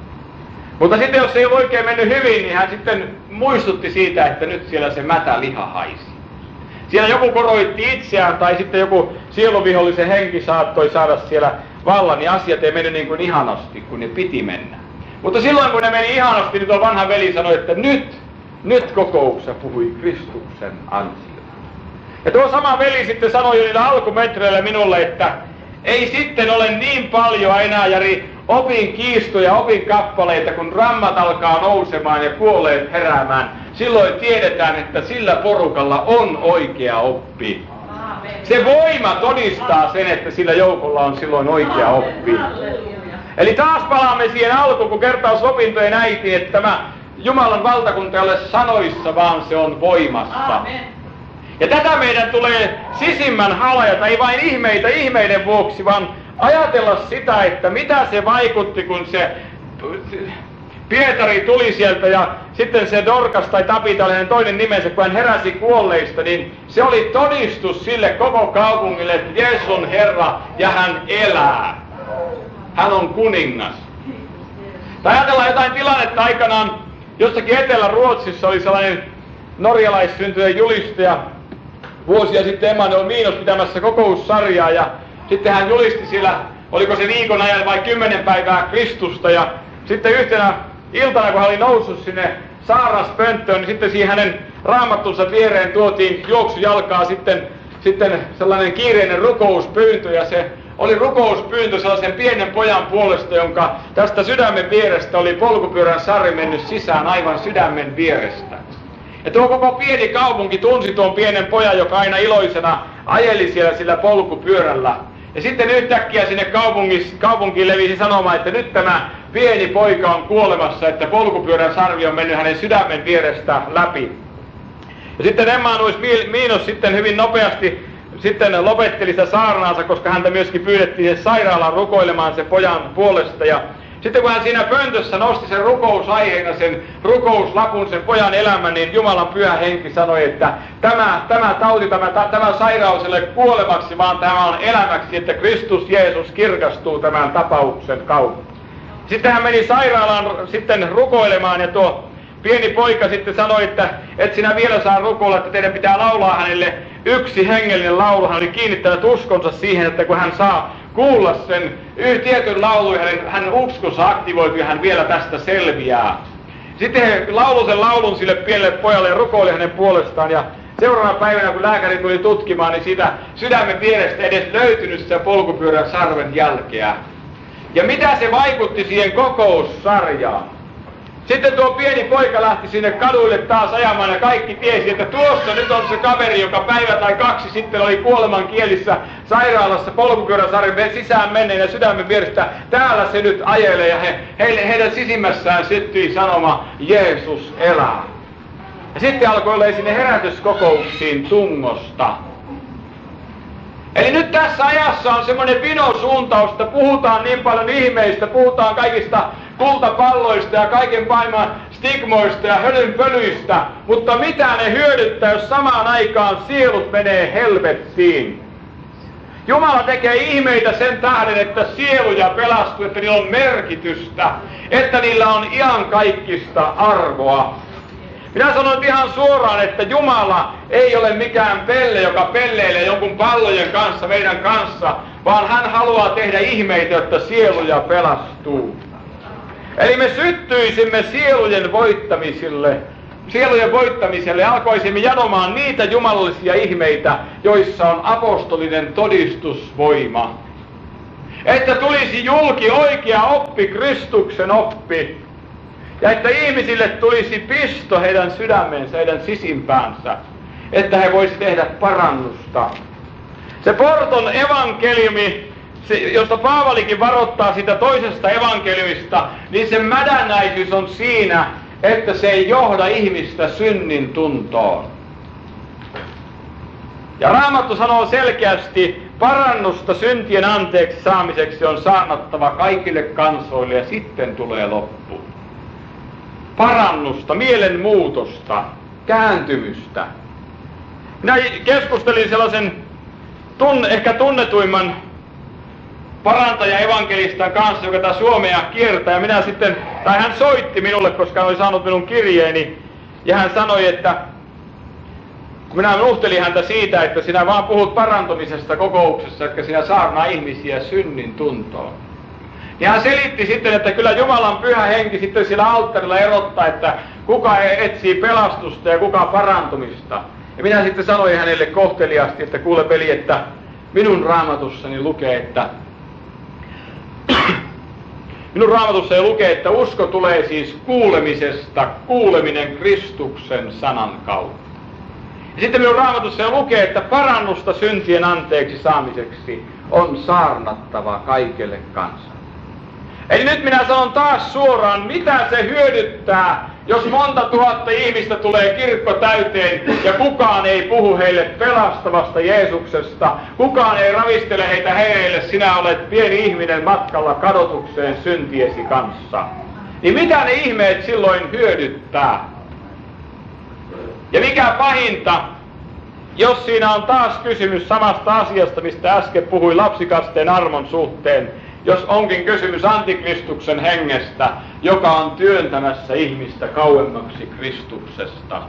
Mutta sitten jos ei ole oikein mennyt hyvin, niin hän sitten muistutti siitä, että nyt siellä se mätä liha haisi. Siellä joku koroitti itseään tai sitten joku sieluvihollisen henki saattoi saada siellä vallan, niin asiat ei mennyt niin kuin ihanasti, kun ne piti mennä. Mutta silloin kun ne meni ihanasti, niin tuo vanha veli sanoi, että nyt, nyt kokouksessa puhui Kristuksen ansio. Ja tuo sama veli sitten sanoi jo niillä alkumetreillä minulle, että ei sitten ole niin paljon enää, Jari, opin kiistoja, opin kappaleita, kun rammat alkaa nousemaan ja kuolleet heräämään. Silloin tiedetään, että sillä porukalla on oikea oppi. Se voima todistaa sen, että sillä joukolla on silloin oikea oppi. Eli taas palaamme siihen alkuun, kun kertausopintojen äiti, että tämä Jumalan valtakunta ei ole sanoissa, vaan se on voimassa. Ja tätä meidän tulee sisimmän halajata, ei vain ihmeitä ihmeiden vuoksi, vaan ajatella sitä, että mitä se vaikutti, kun se Pietari tuli sieltä ja sitten se Dorkas tai Tabita oli hänen toinen nimensä, kun hän heräsi kuolleista, niin se oli todistus sille koko kaupungille, että Jeesus on Herra ja hän elää. Hän on kuningas. Tai ajatellaan jotain tilannetta aikanaan, jossakin Etelä-Ruotsissa oli sellainen norjalaissyntyinen julistaja, vuosia sitten Emanuel Miinos pitämässä kokoussarjaa ja sitten hän julisti siellä, oliko se viikon ajan vai kymmenen päivää Kristusta ja sitten yhtenä iltana, kun hän oli noussut sinne saaraspönttöön, niin sitten siihen hänen raamattunsa viereen tuotiin juoksujalkaa sitten, sitten sellainen kiireinen rukouspyyntö ja se oli rukouspyyntö sellaisen pienen pojan puolesta, jonka tästä sydämen vierestä oli polkupyörän sarri mennyt sisään aivan sydämen vierestä. Ja tuo koko pieni kaupunki tunsi tuon pienen pojan, joka aina iloisena ajeli siellä sillä polkupyörällä. Ja sitten yhtäkkiä sinne kaupunkiin levisi sanomaan, että nyt tämä pieni poika on kuolemassa, että polkupyörän sarvi on mennyt hänen sydämen vierestä läpi. Ja sitten Emanuel Miinos sitten hyvin nopeasti sitten lopetteli sitä saarnaansa, koska häntä myöskin pyydettiin sairaalaan rukoilemaan sen pojan puolesta. Ja sitten kun hän siinä pöntössä nosti sen rukousaiheena, sen rukouslapun, sen pojan elämän, niin Jumalan pyhä henki sanoi, että tämä, tämä tauti, tämä, tämä sairaus ei ole kuolemaksi, vaan tämä on elämäksi, että Kristus Jeesus kirkastuu tämän tapauksen kautta. Sitten hän meni sairaalaan sitten rukoilemaan ja tuo pieni poika sitten sanoi, että et sinä vielä saa rukoilla, että teidän pitää laulaa hänelle yksi hengellinen laulu. Hän oli kiinnittänyt uskonsa siihen, että kun hän saa kuulla sen tietyn laulun, hänen, hänen uskonsa aktivoituu ja hän vielä tästä selviää. Sitten he laulu sen laulun sille pienelle pojalle ja rukoili hänen puolestaan. Ja seuraavana päivänä, kun lääkäri tuli tutkimaan, niin siitä sydämen vierestä edes löytynyt sitä polkupyörän sarven jälkeä. Ja mitä se vaikutti siihen kokoussarjaan? Sitten tuo pieni poika lähti sinne kaduille taas ajamaan ja kaikki tiesi, että tuossa nyt on se kaveri, joka päivä tai kaksi sitten oli kuoleman kielissä sairaalassa polkupyöräsarjan sisään menneen ja sydämen vierestä. Täällä se nyt ajelee ja he, he, heidän sisimmässään syttyi sanoma, Jeesus elää. Ja sitten alkoi olla sinne herätyskokouksiin tungosta. Eli nyt tässä ajassa on semmoinen vinosuuntaus, että puhutaan niin paljon ihmeistä, puhutaan kaikista kultapalloista ja kaiken maailman stigmoista ja hölynpölyistä, mutta mitä ne hyödyttää, jos samaan aikaan sielut menee helvettiin? Jumala tekee ihmeitä sen tähden, että sieluja pelastuu, että niillä on merkitystä, että niillä on iankaikkista arvoa. Minä sanon ihan suoraan, että Jumala ei ole mikään pelle, joka pelleilee jonkun pallojen kanssa, meidän kanssa, vaan hän haluaa tehdä ihmeitä, jotta sieluja pelastuu. Eli me syttyisimme sielujen voittamiselle, sielujen voittamiselle ja alkoisimme janomaan niitä jumalallisia ihmeitä, joissa on apostolinen todistusvoima. Että tulisi julki oikea oppi, Kristuksen oppi. Ja että ihmisille tulisi pisto heidän sydämensä, heidän sisimpäänsä, että he voisivat tehdä parannusta. Se Porton evankeliumi, se, josta Paavalikin varoittaa sitä toisesta evankeliumista, niin se mädännäisyys on siinä, että se ei johda ihmistä synnin tuntoon. Ja Raamattu sanoo selkeästi, parannusta syntien anteeksi saamiseksi on saarnattava kaikille kansoille ja sitten tulee loppu. Parannusta, mielenmuutosta, kääntymystä. Minä keskustelin sellaisen tun, ehkä tunnetuimman parantaja-evankelistan kanssa, joka tätä Suomea kiertää. Ja minä sitten, tai hän soitti minulle, koska hän oli saanut minun kirjeeni. Ja hän sanoi, että kun minä nuhtelin häntä siitä, että sinä vaan puhut parantumisesta kokouksessa, että sinä saarnaa ihmisiä synnin tuntoon. Ja hän selitti sitten, että kyllä Jumalan pyhä henki sitten sillä alttarilla erottaa, että kuka etsii pelastusta ja kuka parantumista. Ja minä sitten sanoin hänelle kohteliasti, että kuule veli, että minun raamatussani lukee, että minun raamatussani lukee, että usko tulee siis kuulemisesta, kuuleminen Kristuksen sanan kautta. Ja sitten minun raamatussani lukee, että parannusta syntien anteeksi saamiseksi on saarnattava kaikelle kansalle. Eli nyt minä sanon taas suoraan, mitä se hyödyttää, jos monta tuhatta ihmistä tulee kirkko täyteen ja kukaan ei puhu heille pelastavasta Jeesuksesta, kukaan ei ravistele heitä heille, sinä olet pieni ihminen matkalla kadotukseen syntiesi kanssa. Niin mitä ne ihmeet silloin hyödyttää? Ja mikä pahinta, jos siinä on taas kysymys samasta asiasta, mistä äsken puhuin lapsikasteen armon suhteen, jos onkin kysymys antikristuksen hengestä, joka on työntämässä ihmistä kauemmaksi Kristuksesta.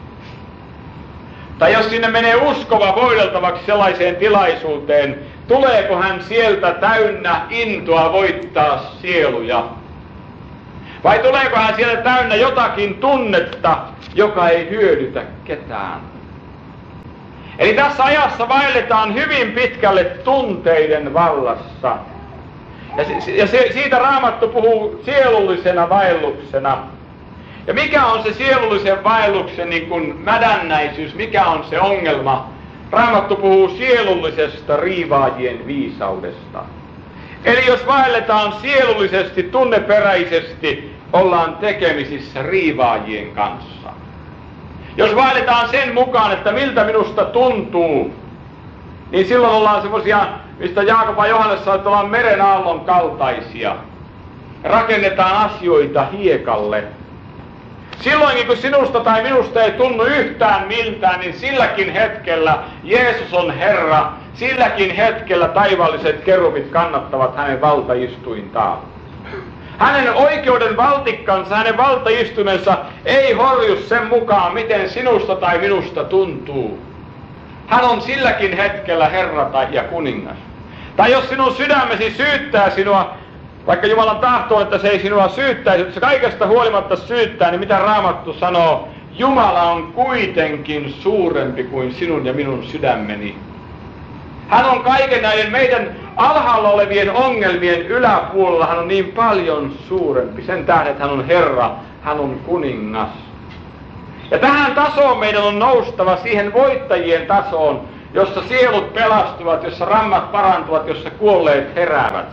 Tai jos sinne menee uskova voideltavaksi sellaiseen tilaisuuteen, tuleeko hän sieltä täynnä intoa voittaa sieluja? Vai tuleeko hän sieltä täynnä jotakin tunnetta, joka ei hyödytä ketään? Eli tässä ajassa vaelletaan hyvin pitkälle tunteiden vallassa. Ja, se, ja se, siitä Raamattu puhuu sielullisena vaelluksena. Ja mikä on se sielullisen vaelluksen niin kuin mädännäisyys, mikä on se ongelma? Raamattu puhuu sielullisesta riivaajien viisaudesta. Eli jos vaelletaan sielullisesti, tunneperäisesti, ollaan tekemisissä riivaajien kanssa. Jos vaelletaan sen mukaan, että miltä minusta tuntuu, niin silloin ollaan semmosia, mistä Jaakob ja Johannes sanoo, että ollaan meren aallon kaltaisia. Rakennetaan asioita hiekalle. Silloinkin kun sinusta tai minusta ei tunnu yhtään miltään, niin silläkin hetkellä Jeesus on Herra. Silläkin hetkellä taivaalliset kerubit kannattavat hänen valtaistuintaan. Hänen oikeuden valtikkansa, hänen valtaistuimensa ei horju sen mukaan, miten sinusta tai minusta tuntuu. Hän on silläkin hetkellä Herra tai ja kuningas. Tai jos sinun sydämesi syyttää sinua, vaikka Jumalan tahto on, että se ei sinua syyttäisi, että se kaikesta huolimatta syyttää, niin mitä Raamattu sanoo? Jumala on kuitenkin suurempi kuin sinun ja minun sydämeni. Hän on kaiken näiden meidän alhaalla olevien ongelmien yläpuolella. Hän on niin paljon suurempi. Sen tähden, että hän on Herra, hän on kuningas. Ja tähän tasoon meidän on noustava, siihen voittajien tasoon, jossa sielut pelastuvat, jossa rammat parantuvat, jossa kuolleet heräävät.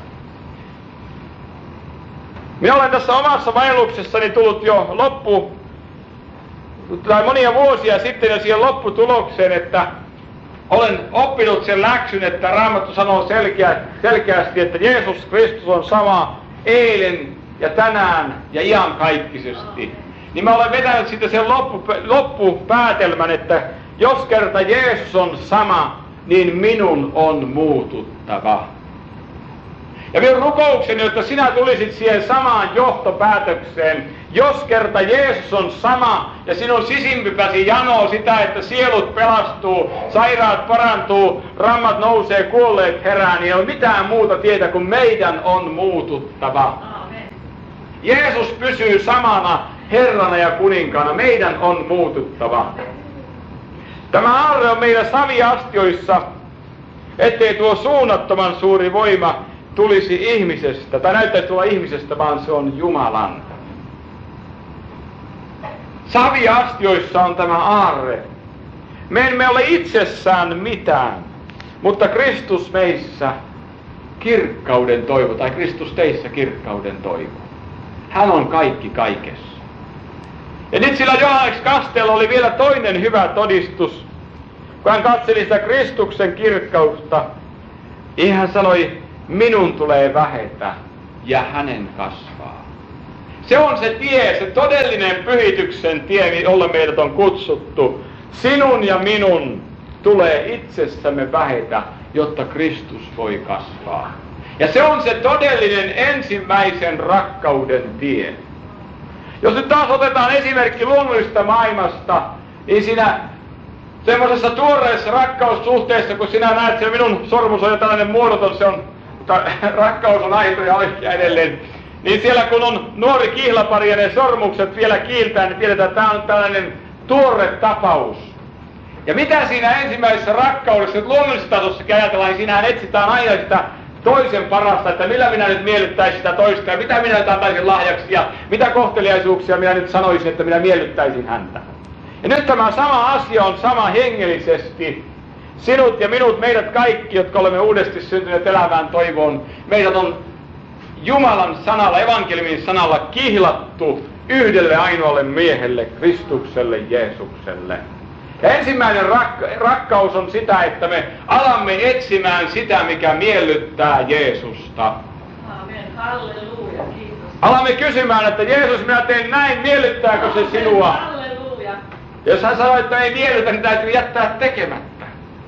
Minä olen tässä omassa vaelluksessani tullut jo loppu, tai monia vuosia sitten jo siihen lopputulokseen, että olen oppinut sen läksyn, että Raamattu sanoo selkeä, selkeästi, että Jeesus Kristus on sama eilen ja tänään ja iankaikkisesti. Niin mä olen vetänyt sitten sen loppu, loppupäätelmän, että jos kerta Jeesus on sama, niin minun on muututtava. Ja minun rukoukseni, että sinä tulisit siihen samaan johtopäätökseen, jos kerta Jeesus on sama ja sinun sisimpipäsi janoo sitä, että sielut pelastuu, sairaat parantuu, rammat nousee, kuolleet herää, niin ei ole mitään muuta tietä kuin meidän on muututtava. Aamen. Jeesus pysyy samana Herrana ja kuninkaana, meidän on muututtava. Tämä aarre on meillä saviastioissa, ettei tuo suunnattoman suuri voima tulisi ihmisestä, tai näyttäisi tulla ihmisestä, vaan se on Jumalan. Saviastioissa on tämä aarre. Me emme ole itsessään mitään, mutta Kristus meissä kirkkauden toivo, tai Kristus teissä kirkkauden toivo. Hän on kaikki kaikessa. Ja nyt sillä Johannes Kastelo oli vielä toinen hyvä todistus, kun hän katseli sitä Kristuksen kirkkautta, niin hän sanoi, minun tulee vähetä ja hänen kasvaa. Se on se tie, se todellinen pyhityksen tie, jolle meidät on kutsuttu. Sinun ja minun tulee itsessämme vähetä, jotta Kristus voi kasvaa. Ja se on se todellinen ensimmäisen rakkauden tie. Jos nyt taas otetaan esimerkki luonnollisesta maailmasta, niin siinä semmoisessa tuoreessa rakkaussuhteessa, kun sinä näet, se minun sormus on jo tällainen muodoton, se on, mutta rakkaus on aito ja oikea edelleen. Niin siellä kun on nuori kihlapari ja ne sormukset vielä kiiltää, niin tiedetään, että tämä on tällainen tuore tapaus. Ja mitä siinä ensimmäisessä rakkaudessa, nyt luonnollisessa tasossakin ajatellaan, niin siinähän etsitään aina sitä toisen parasta, että millä minä nyt miellyttäisin sitä toista ja mitä minä nyt antaisin lahjaksi ja mitä kohteliaisuuksia minä nyt sanoisin, että minä miellyttäisin häntä. Ja nyt tämä sama asia on sama hengellisesti. Sinut ja minut, meidät kaikki, jotka olemme uudesti syntyneet elävään toivoon, meidät on Jumalan sanalla, evankeliumin sanalla kihlattu yhdelle ainoalle miehelle, Kristukselle, Jeesukselle. Ja ensimmäinen rak- rakkaus on sitä, että me alamme etsimään sitä, mikä miellyttää Jeesusta. Aamen. Halleluja. Kiitos. Alamme kysymään, että Jeesus, minä teen näin, miellyttääkö se sinua? Halleluja. Jos hän sanoo, että ei miellytä, niin täytyy jättää tekemättä.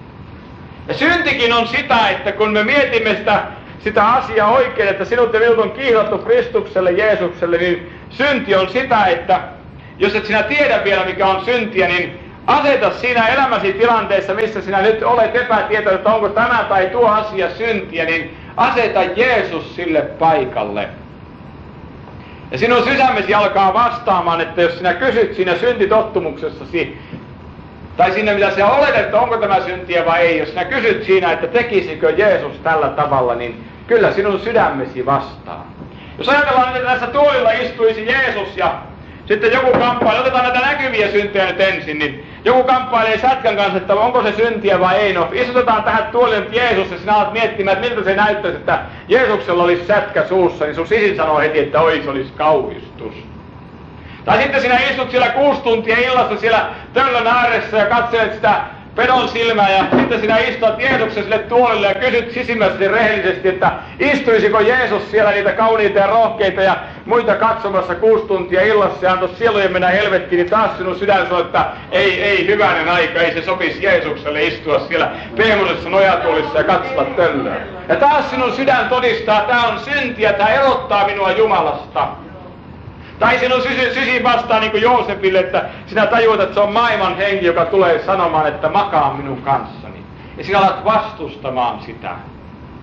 Ja syntikin on sitä, että kun me mietimme sitä, sitä asiaa oikein, että sinut ja minut on kihlattu Kristukselle, Jeesukselle, niin synti on sitä, että jos et sinä tiedä vielä, mikä on syntiä, niin aseta siinä elämäsi tilanteessa, missä sinä nyt olet epätietoinen, että onko tämä tai tuo asia syntiä, niin aseta Jeesus sille paikalle. Ja sinun sydämesi alkaa vastaamaan, että jos sinä kysyt siinä syntitottumuksessasi, tai siinä mitä sinä olet, että onko tämä syntiä vai ei, jos sinä kysyt siinä, että tekisikö Jeesus tällä tavalla, niin kyllä sinun sydämesi vastaa. Jos ajatellaan, että tässä tuolilla istuisi Jeesus ja sitten joku kamppailee, otetaan näitä näkyviä syntejä nyt ensin, niin joku kamppailee sätkän kanssa, että onko se syntiä vai ei. No istutetaan tähän tuolille Jeesus ja sinä alat miettimään, että miltä se näyttäisi, että Jeesuksella olisi sätkä suussa, niin sun sisin sanoo heti, että oi, se olisi kauhistus. Tai sitten sinä istut siellä kuusi tuntia illassa siellä töllön ääressä ja katselet sitä pedon silmää ja sitten sinä istut Jeesuksen sille tuolille ja kysyt sisimmästi rehellisesti, että istuisiko Jeesus siellä niitä kauniita ja rohkeita ja muita katsomassa kuusi tuntia illassa ja antoisi sielujen mennä helvettiin, niin taas sinun sydän sanoo, että ei, ei hyvänen aika, ei se sopisi Jeesukselle istua siellä pehmoisessa nojatuolissa ja katsella töllöä. Ja taas sinun sydän todistaa, että tämä on syntiä, tämä erottaa minua Jumalasta. Tai sinun sysin vastaa niin kuin Joosefille, että sinä tajuat, että se on maailman henki, joka tulee sanomaan, että makaa minun kanssani. Ja sinä alat vastustamaan sitä.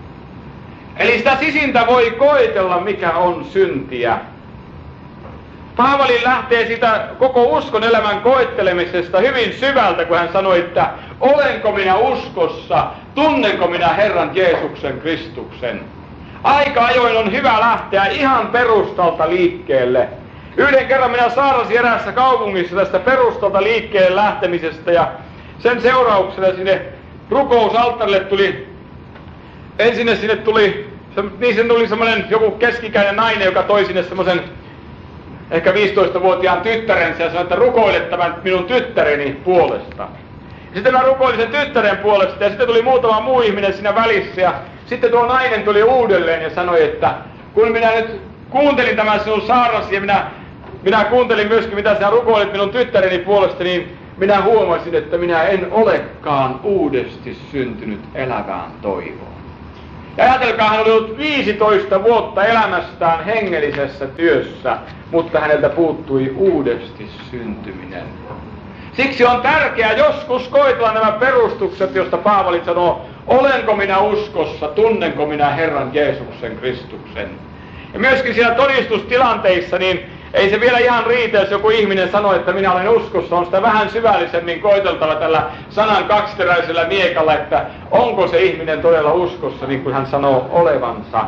Eli sitä sisintä voi koetella, mikä on syntiä. Paavali lähtee siitä koko uskon elämän koettelemisesta hyvin syvältä, kun hän sanoi, että olenko minä uskossa, tunnenko minä Herran Jeesuksen Kristuksen. Aika ajoin on hyvä lähteä ihan perustalta liikkeelle. Yhden kerran minä saarasin eräässä kaupungissa tästä perustalta liikkeelle lähtemisestä, ja sen seurauksena sinne rukousalttarille tuli, ensin sinne tuli, niin sen tuli semmoinen joku keskikäinen nainen, joka toi sinne semmoisen ehkä viisitoistavuotiaan tyttärensä ja sanoi, että rukoile tämän minun tyttäreni puolesta. Ja sitten mä rukoilin sen tyttären puolesta ja sitten tuli muutama muu ihminen siinä välissä ja sitten tuo nainen tuli uudelleen ja sanoi, että kun minä nyt kuuntelin tämän sinun saarnasi ja minä, minä kuuntelin myöskin mitä sinä rukoilit minun tyttäreni puolesta, niin minä huomasin, että minä en olekaan uudesti syntynyt elävään toivoon. Ja ajatelkaa, hän oli ollut viisitoista vuotta elämästään hengellisessä työssä, mutta häneltä puuttui uudesti syntyminen. Siksi on tärkeää joskus koetella nämä perustukset, josta Paavali sanoo, olenko minä uskossa, tunnenko minä Herran Jeesuksen Kristuksen. Ja myöskin siellä todistustilanteissa, niin ei se vielä ihan riitä, jos joku ihminen sanoo, että minä olen uskossa, on sitä vähän syvällisemmin koeteltava tällä sanan kaksiteräisellä miekalla, että onko se ihminen todella uskossa, niin kuin hän sanoo olevansa.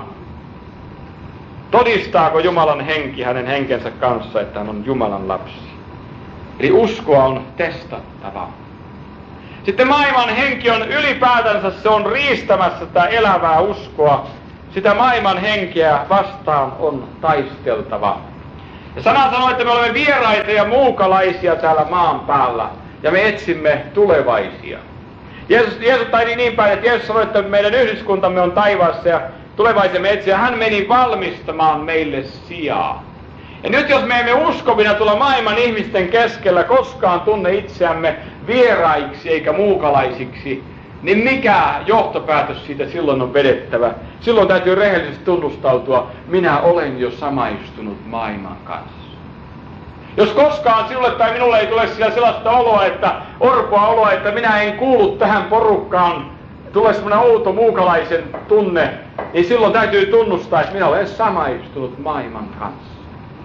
Todistaako Jumalan henki hänen henkensä kanssa, että hän on Jumalan lapsi? Eli uskoa on testattava. Sitten maailman henki on ylipäätänsä, se on riistämässä tätä elävää uskoa. Sitä maailman henkeä vastaan on taisteltava. Ja sana sanoo, että me olemme vieraita ja muukalaisia täällä maan päällä, ja me etsimme tulevaisia. Jeesus, Jeesus taidi niin päin, että Jeesus sanoi, että meidän yhdyskuntamme on taivaassa ja tulevaisemme etsiä. Hän meni valmistamaan meille sijaa. Ja nyt jos me emme uskovina tulla maailman ihmisten keskellä koskaan tunne itseämme vieraiksi eikä muukalaisiksi, niin mikä johtopäätös siitä silloin on vedettävä? Silloin täytyy rehellisesti tunnustautua, minä olen jo samaistunut maailman kanssa. Jos koskaan sinulle tai minulle ei tule siellä sellaista oloa, että orpoa oloa, että minä en kuulu tähän porukkaan, tulee semmoinen outo muukalaisen tunne, niin silloin täytyy tunnustaa, että minä olen samaistunut maailman kanssa.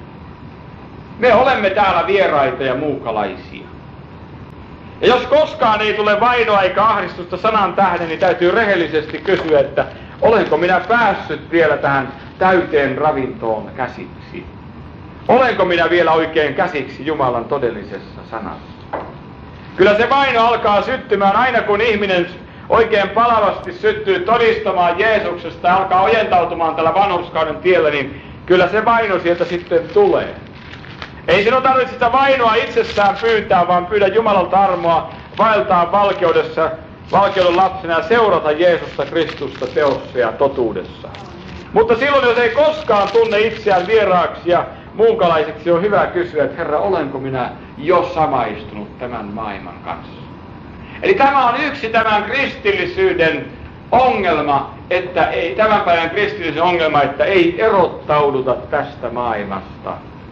Me olemme täällä vieraita ja muukalaisia. Ja jos koskaan ei tule vainoa eikä ahdistusta sanan tähden, niin täytyy rehellisesti kysyä, että olenko minä päässyt vielä tähän täyteen ravintoon käsiksi? Olenko minä vielä oikein käsiksi Jumalan todellisessa sanassa? Kyllä se vaino alkaa syttymään aina kun ihminen oikein palavasti syttyy todistamaan Jeesuksesta ja alkaa ojentautumaan tällä vanhurskauden tiellä, niin kyllä se vaino sieltä sitten tulee. Ei sinun tarvitse sitä vainoa itsessään pyytää, vaan pyydä Jumalalta armoa vaeltaa valkeudessa, valkeuden lapsena ja seurata Jeesusta Kristusta teossa ja totuudessa. Mutta silloin, jos ei koskaan tunne itseään vieraaksi ja muunkalaiseksi, on hyvä kysyä, että Herra, olenko minä jo samaistunut tämän maailman kanssa? Eli tämä on yksi tämän kristillisyyden ongelma, että ei, tämän päivän kristillisen ongelma, että ei erottauduta tästä maailmasta.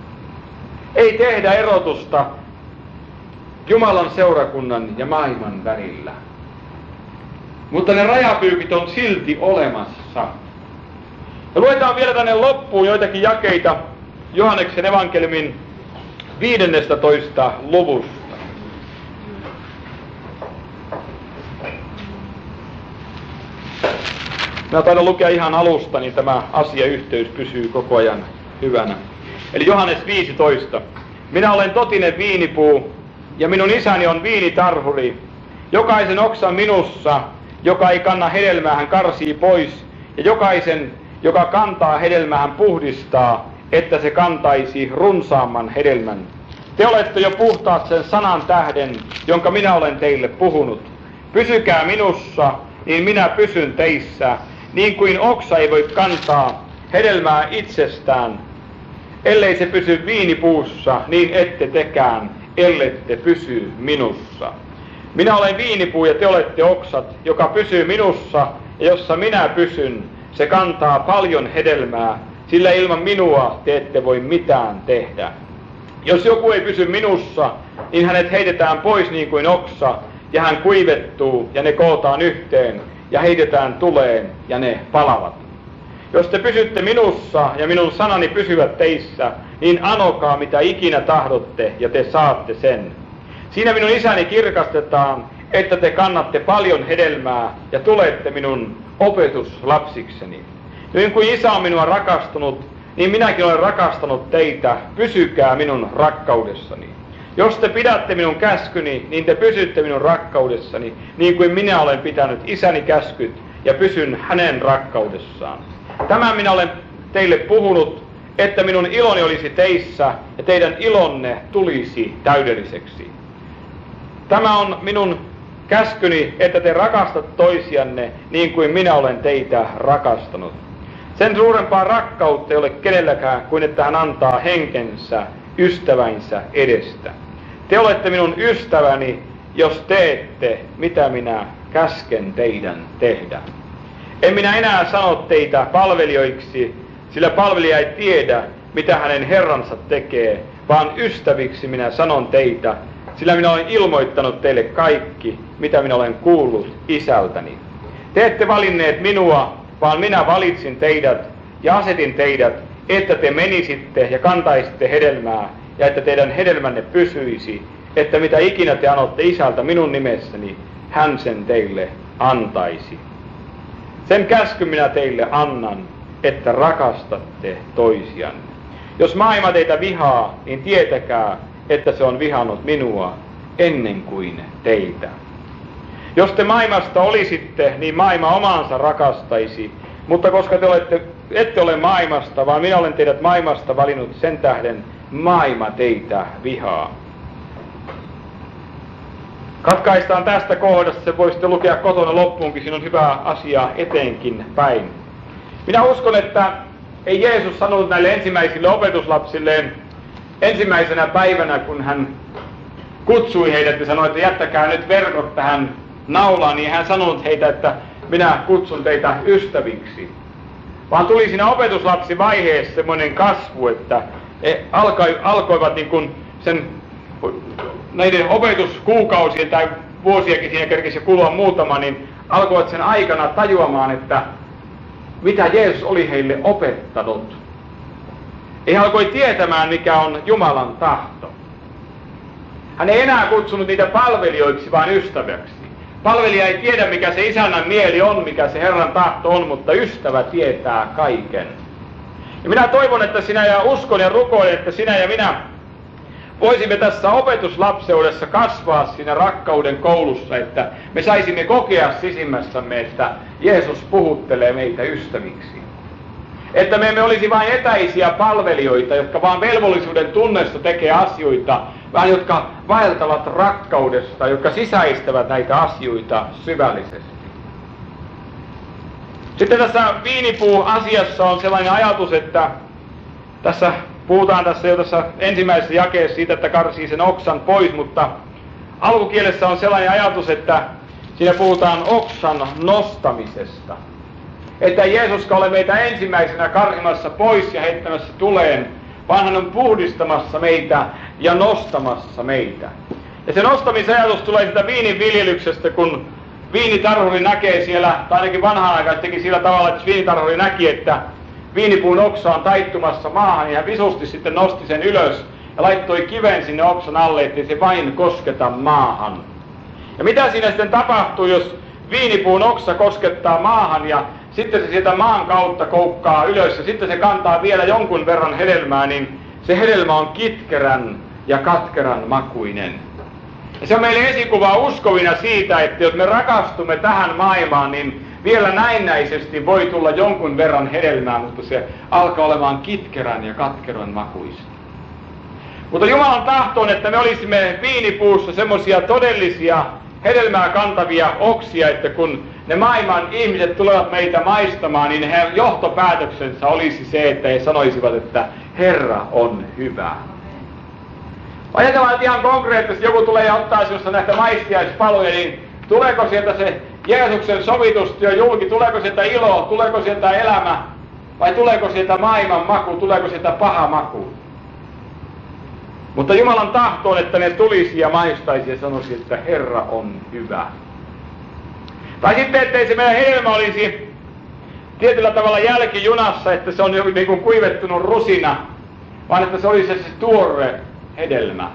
Ei tehdä erotusta Jumalan seurakunnan ja maailman välillä. Mutta ne rajapyykit on silti olemassa. Ja luetaan vielä tänne loppuun joitakin jakeita Johanneksen evankeliumin viidennestätoista luvusta. Mä taidan lukea ihan alusta, niin tämä asiayhteys pysyy koko ajan hyvänä. Eli Johannes viisitoista. Minä olen totinen viinipuu, ja minun isäni on viinitarhuri. Jokaisen oksan minussa, joka ei kanna hedelmää, hän karsii pois, ja jokaisen, joka kantaa hedelmää, hän puhdistaa, että se kantaisi runsaamman hedelmän. Te olette jo puhtaat sen sanan tähden, jonka minä olen teille puhunut. Pysykää minussa, niin minä pysyn teissä, niin kuin oksa ei voi kantaa hedelmää itsestään, ellei se pysy viinipuussa, niin ette tekään, ellette pysy minussa. Minä olen viinipuu ja te olette oksat, joka pysyy minussa, ja jossa minä pysyn, se kantaa paljon hedelmää, sillä ilman minua te ette voi mitään tehdä. Jos joku ei pysy minussa, niin hänet heitetään pois niin kuin oksa, ja hän kuivettuu, ja ne kootaan yhteen, ja heitetään tuleen, ja ne palavat. Jos te pysytte minussa ja minun sanani pysyvät teissä, niin anokaa mitä ikinä tahdotte ja te saatte sen. Siinä minun isäni kirkastetaan, että te kannatte paljon hedelmää ja tulette minun opetuslapsikseni. Niin kuin isä on minua rakastanut, niin minäkin olen rakastanut teitä, pysykää minun rakkaudessani. Jos te pidätte minun käskyni, niin te pysytte minun rakkaudessani, niin kuin minä olen pitänyt isäni käskyt ja pysyn hänen rakkaudessaan. Tämän minä olen teille puhunut, että minun iloni olisi teissä ja teidän ilonne tulisi täydelliseksi. Tämä on minun käskyni, että te rakastat toisianne niin kuin minä olen teitä rakastanut. Sen suurempaa rakkautta ei ole kenelläkään kuin että hän antaa henkensä ystävänsä edestä. Te olette minun ystäväni, jos teette, mitä minä käsken teidän tehdä. En minä enää sano teitä palvelijoiksi, sillä palvelija ei tiedä, mitä hänen herransa tekee, vaan ystäviksi minä sanon teitä, sillä minä olen ilmoittanut teille kaikki, mitä minä olen kuullut isältäni. Te ette valinneet minua, vaan minä valitsin teidät ja asetin teidät, että te menisitte ja kantaisitte hedelmää, ja että teidän hedelmänne pysyisi, että mitä ikinä te anotte isältä minun nimessäni, hän sen teille antaisi. Sen käskyn minä teille annan, että rakastatte toisianne. Jos maailma teitä vihaa, niin tietäkää, että se on vihannut minua ennen kuin teitä. Jos te maailmasta olisitte, niin maailma omaansa rakastaisi, mutta koska te olette, ette ole maailmasta, vaan minä olen teidät maailmasta valinnut sen tähden, maailma teitä vihaa. Katkaistaan tästä kohdasta, se voisitte lukea kotona loppuunkin, siinä on hyvä asia eteenkin päin. Minä uskon, että ei Jeesus sanonut näille ensimmäisille opetuslapsilleen ensimmäisenä päivänä, kun hän kutsui heidät ja sanoi, että jättäkää nyt verkot tähän naulaan, niin hän sanoi heitä, että minä kutsun teitä ystäviksi. Vaan tuli siinä opetuslapsivaiheessa semmoinen kasvu, että he alkoi, alkoivat niin kuin sen näiden opetuskuukausien tai vuosiakin siinä kerkisi kulua muutama, niin alkoivat sen aikana tajuamaan, että mitä Jeesus oli heille opettanut. He alkoi tietämään, mikä on Jumalan tahto. Hän ei enää kutsunut niitä palvelijoiksi, vaan ystäväksi. Palvelija ei tiedä, mikä se isännän mieli on, mikä se Herran tahto on, mutta ystävä tietää kaiken. Ja minä toivon, että sinä ja uskon ja rukoilen, että sinä ja minä voisimme tässä opetuslapseudessa kasvaa siinä rakkauden koulussa, että me saisimme kokea sisimmässämme, että Jeesus puhuttelee meitä ystäviksi. Että me emme olisi vain etäisiä palvelijoita, jotka vaan velvollisuuden tunnesta tekee asioita, vaan jotka vaeltavat rakkaudesta, jotka sisäistävät näitä asioita syvällisesti. Sitten tässä viinipuu-asiassa on sellainen ajatus, että tässä puhutaan tässä jo tässä ensimmäisessä jakeessa siitä, että karsii sen oksan pois, mutta alkukielessä on sellainen ajatus, että siinä puhutaan oksan nostamisesta. Että Jeesus ole meitä ensimmäisenä karhimassa pois ja heittämässä tuleen, vaan hän on puhdistamassa meitä ja nostamassa meitä. Ja se nostamisajatus tulee sitä viinin viljelyksestä, kun viinitarhuri näkee siellä, tai ainakin vanhaan aikaan teki sillä tavalla, että jos viinitarhuri näki, että viinipuun oksa on taittumassa maahan, niin hän visusti sitten nosti sen ylös ja laittoi kiven sinne oksan alle, ettei se vain kosketa maahan. Ja mitä siinä sitten tapahtuu, jos viinipuun oksa koskettaa maahan ja sitten se sieltä maan kautta koukkaa ylös ja sitten se kantaa vielä jonkun verran hedelmää, niin se hedelmä on kitkerän ja katkeran makuinen. Ja se on meille esikuva uskovina siitä, että jos me rakastumme tähän maailmaan, niin vielä näennäisesti voi tulla jonkun verran hedelmää, mutta se alkaa olemaan kitkerän ja katkeran makuista. Mutta Jumalan tahto on, että me olisimme viinipuussa semmoisia todellisia hedelmää kantavia oksia, että kun ne maailman ihmiset tulevat meitä maistamaan, niin heidän johtopäätöksensä olisi se, että he sanoisivat, että Herra on hyvä. Ajatellaan, että ihan konkreettisesti joku tulee ja ottaa sinusta näitä maistiaispaloja, niin tuleeko sieltä se Jeesuksen sovitustyö julki, tuleeko sieltä ilo, tuleeko sieltä elämä, vai tuleeko sieltä maailman maku, tuleeko sieltä paha maku? Mutta Jumalan tahto on, että ne tulisi ja maistaisi ja sanoisi, että Herra on hyvä. Tai sitten, ettei se meidän hedelmä olisi tietyllä tavalla jälkijunassa, että se on joku niin kuin kuivettunut rusina, vaan että se oli se, se tuore hedelmä.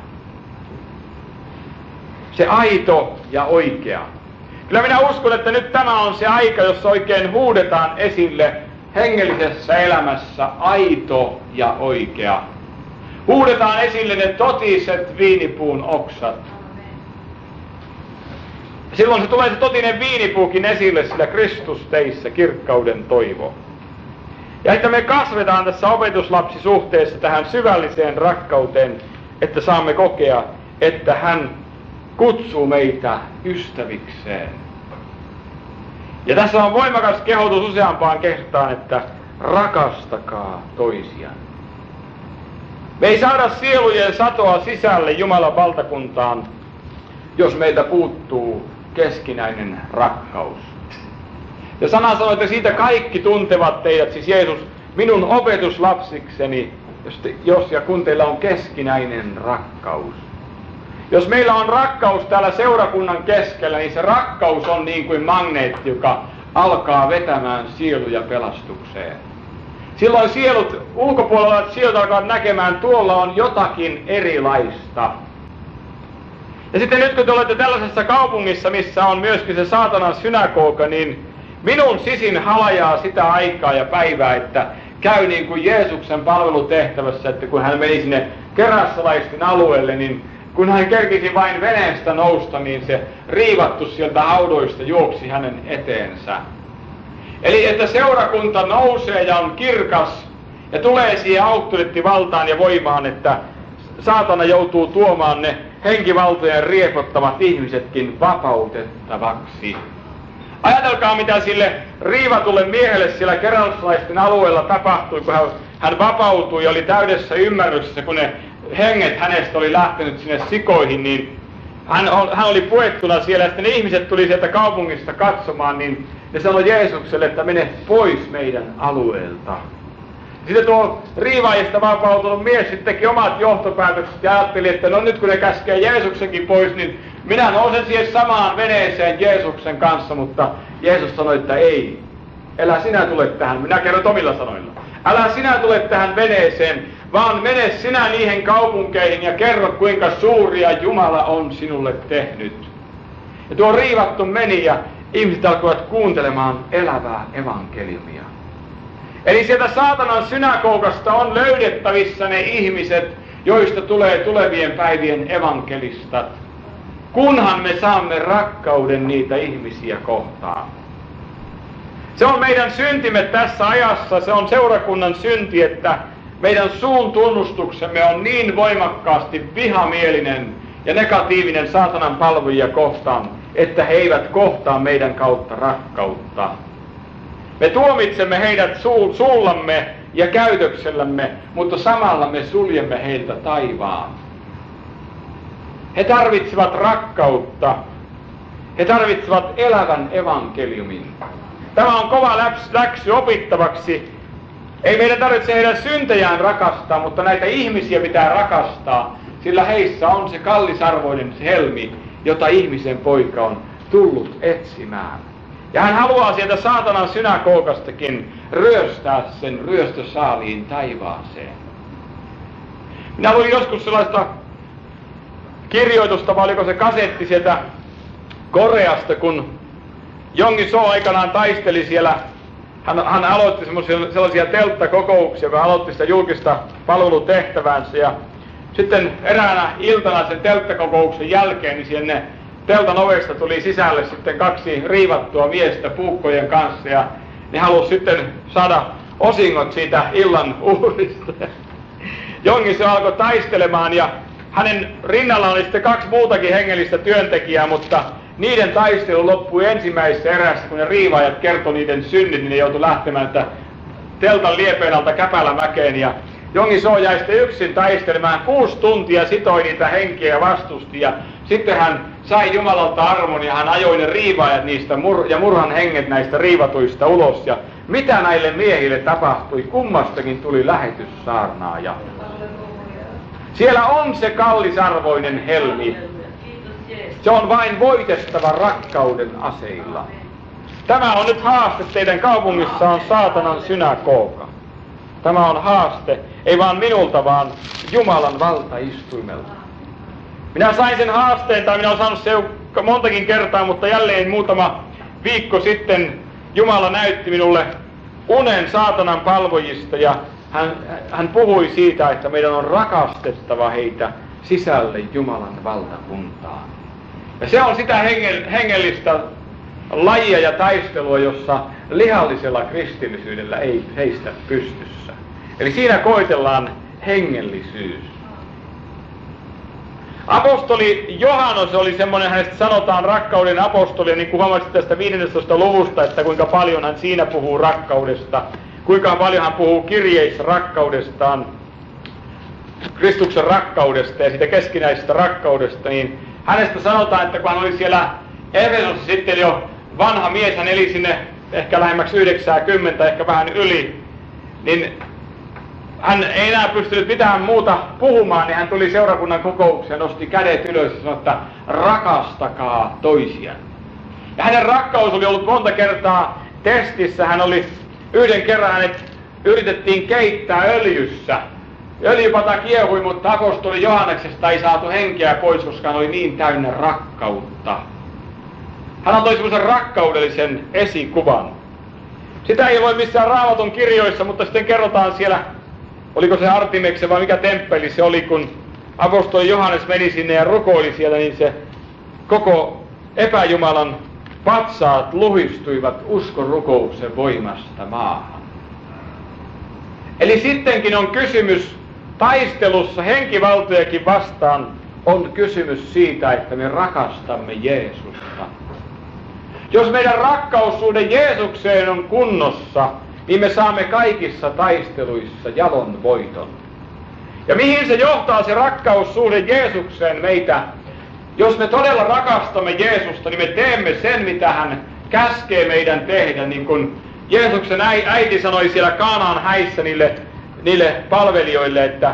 Se aito ja oikea. Kyllä minä uskon, että nyt tämä on se aika, jossa oikein huudetaan esille hengellisessä elämässä aito ja oikea. Huudetaan esille ne totiset viinipuun oksat. Silloin se tulee se totinen viinipuukin esille, sillä Kristus teissä kirkkauden toivo. Ja että me kasvetaan tässä opetuslapsisuhteessa tähän syvälliseen rakkauteen, että saamme kokea, että hän kutsuu meitä ystävikseen. Ja tässä on voimakas kehotus useampaan kertaan, että rakastakaa toisiaan. Me ei saada sielujen satoa sisälle Jumalan valtakuntaan, jos meiltä puuttuu keskinäinen rakkaus. Ja sana sanoo, että siitä kaikki tuntevat teidät, siis Jeesus, minun opetuslapsikseni, jos, te, jos ja kun teillä on keskinäinen rakkaus. Jos meillä on rakkaus täällä seurakunnan keskellä, niin se rakkaus on niin kuin magneetti, joka alkaa vetämään sieluja pelastukseen. Silloin sielut, ulkopuolella sielut alkavat näkemään, tuolla on jotakin erilaista. Ja sitten nyt kun te olette tällaisessa kaupungissa, missä on myöskin se saatanan synagoga, niin minun sisin halajaa sitä aikaa ja päivää, että käy niin kuin Jeesuksen palvelutehtävässä, että kun hän meni sinne Kerassalaisten alueelle, niin kun hän kerkisi vain veneestä nousta, niin se riivattu sieltä haudoista juoksi hänen eteensä. Eli että seurakunta nousee ja on kirkas ja tulee siihen auktoriteettivaltaan ja voimaan, että saatana joutuu tuomaan ne henkivaltojen riepottavat ihmisetkin vapautettavaksi. Ajatelkaa, mitä sille riivatulle miehelle siellä Kerassalaisten alueella tapahtui, kun hän, hän vapautui ja oli täydessä ymmärryksessä, kun ne henget hänestä oli lähtenyt sinne sikoihin, niin hän, hän oli puettuna siellä, ja sitten ne ihmiset tuli sieltä kaupungista katsomaan, niin ne sanoi Jeesukselle, että mene pois meidän alueelta. Sitten tuo riivaajista vapautunut mies sitten teki omat johtopäätökset ja ajatteli, että no nyt kun ne käskee Jeesuksenkin pois, niin minä nousen siihen samaan veneeseen Jeesuksen kanssa, mutta Jeesus sanoi, että ei, älä sinä tule tähän, minä kerron omilla sanoilla, älä sinä tule tähän veneeseen, vaan mene sinä niihin kaupunkeihin ja kerro, kuinka suuria Jumala on sinulle tehnyt. Ja tuo riivattu meni ja ihmiset alkoivat kuuntelemaan elävää evankeliumia. Eli sieltä saatanan synagogasta on löydettävissä ne ihmiset, joista tulee tulevien päivien evankelistat, kunhan me saamme rakkauden niitä ihmisiä kohtaan. Se on meidän syntimme tässä ajassa, se on seurakunnan synti, että meidän suun tunnustuksemme on niin voimakkaasti vihamielinen ja negatiivinen saatanan palvojia kohtaan, että he eivät kohtaa meidän kautta rakkautta. Me tuomitsemme heidät su- suullamme ja käytöksellämme, mutta samalla me suljemme heiltä taivaan. He tarvitsevat rakkautta. He tarvitsevat elävän evankeliumin. Tämä on kova läps, läksy opittavaksi. Ei meidän tarvitse heidän syntejään rakastaa, mutta näitä ihmisiä pitää rakastaa, sillä heissä on se kallisarvoinen helmi, jota ihmisen poika on tullut etsimään. Ja hän haluaa sieltä saatanan synagogastakin ryöstää sen ryöstösaaliin taivaaseen. Minä luin joskus sellaista kirjoitusta, vai oliko se kasetti sieltä Koreasta, kun Jongi So aikanaan taisteli siellä. Hän, hän aloitti sellaisia telttakokouksia, kun hän aloitti sitä julkista palvelutehtäväänsä. Ja sitten eräänä iltana sen telttakokouksen jälkeen, niin sinne teltan ovesta tuli sisälle sitten kaksi riivattua miestä puukkojen kanssa. Ja ne halusi sitten saada osingot siitä illan uhrista. Jongi Se alkoi taistelemaan ja hänen rinnallaan oli sitten kaksi muutakin hengellistä työntekijää, mutta niiden taistelu loppui ensimmäisessä erässä, kun ne riivaajat kertoi niiden synnit, niin ne joutui lähtemään että teltan liepeen alta Käpälämäkeen. Ja Jongi So jäi sitten yksin taistelemaan. Kuusi tuntia sitoi niitä henkiä ja vastusti. Ja sitten hän sai Jumalalta armon ja hän ajoi ne riivaajat niistä mur- ja murhan henget näistä riivatuista ulos. Ja mitä näille miehille tapahtui? Kummastakin tuli lähetyssaarnaaja. Siellä on se kallisarvoinen helmi. Se on vain voitettava rakkauden aseilla. Tämä on nyt haaste teidän kaupungissa on saatanan synagoga. Tämä on haaste, ei vaan minulta, vaan Jumalan valtaistuimelta. Minä sain sen haasteen, tai minä olen saanut se jo montakin kertaa, mutta jälleen muutama viikko sitten Jumala näytti minulle unen saatanan palvojista, ja hän, hän puhui siitä, että meidän on rakastettava heitä sisälle Jumalan valtakuntaan. Ja se on sitä hengellistä lajia ja taistelua, jossa lihallisella kristillisyydellä ei seistä pystyssä. Eli siinä koetellaan hengellisyys. Apostoli Johannes oli semmoinen, hänestä sanotaan rakkauden apostoli, niin kuin huomasit tästä viidennestätoista luvusta, että kuinka paljon hän siinä puhuu rakkaudesta, kuinka paljon hän puhuu kirjeissä rakkaudestaan, Kristuksen rakkaudesta ja siitä keskinäisestä rakkaudesta, niin hänestä sanotaan, että kun hän oli siellä Efesossa sitten jo vanha mies, hän eli sinne ehkä lähemmäksi yhdeksänkymmentä, ehkä vähän yli, niin hän ei enää pystynyt mitään muuta puhumaan, niin hän tuli seurakunnan kokoukseen, nosti kädet ylös ja sanoi, että rakastakaa toisiaan. Ja hänen rakkaus oli ollut monta kertaa testissä. Hän oli yhden kerran, hänet yritettiin keittää öljyssä. Öljypata kiehui, mutta apostoli Johanneksesta ei saatu henkeä pois, koska hän oli niin täynnä rakkautta. Hän antoi semmoisen rakkaudellisen esikuvan. Sitä ei ole missään Raamatun kirjoissa, mutta sitten kerrotaan siellä, oliko se Artimeksen vai mikä temppeli se oli, kun apostoli Johannes meni sinne ja rukoili siellä, niin se koko epäjumalan patsaat luhistuivat uskon rukouksen voimasta maahan. Eli sittenkin on kysymys taistelussa henkivaltojakin vastaan, on kysymys siitä, että me rakastamme Jeesusta. Jos meidän rakkaussuhde Jeesukseen on kunnossa, niin me saamme kaikissa taisteluissa jalon voiton. Ja mihin se johtaa se rakkaussuhde Jeesukseen meitä? Jos me todella rakastamme Jeesusta, niin me teemme sen, mitä hän käskee meidän tehdä. Niin kuin Jeesuksen äiti sanoi siellä Kaanaan häissä niille, niille palvelijoille, että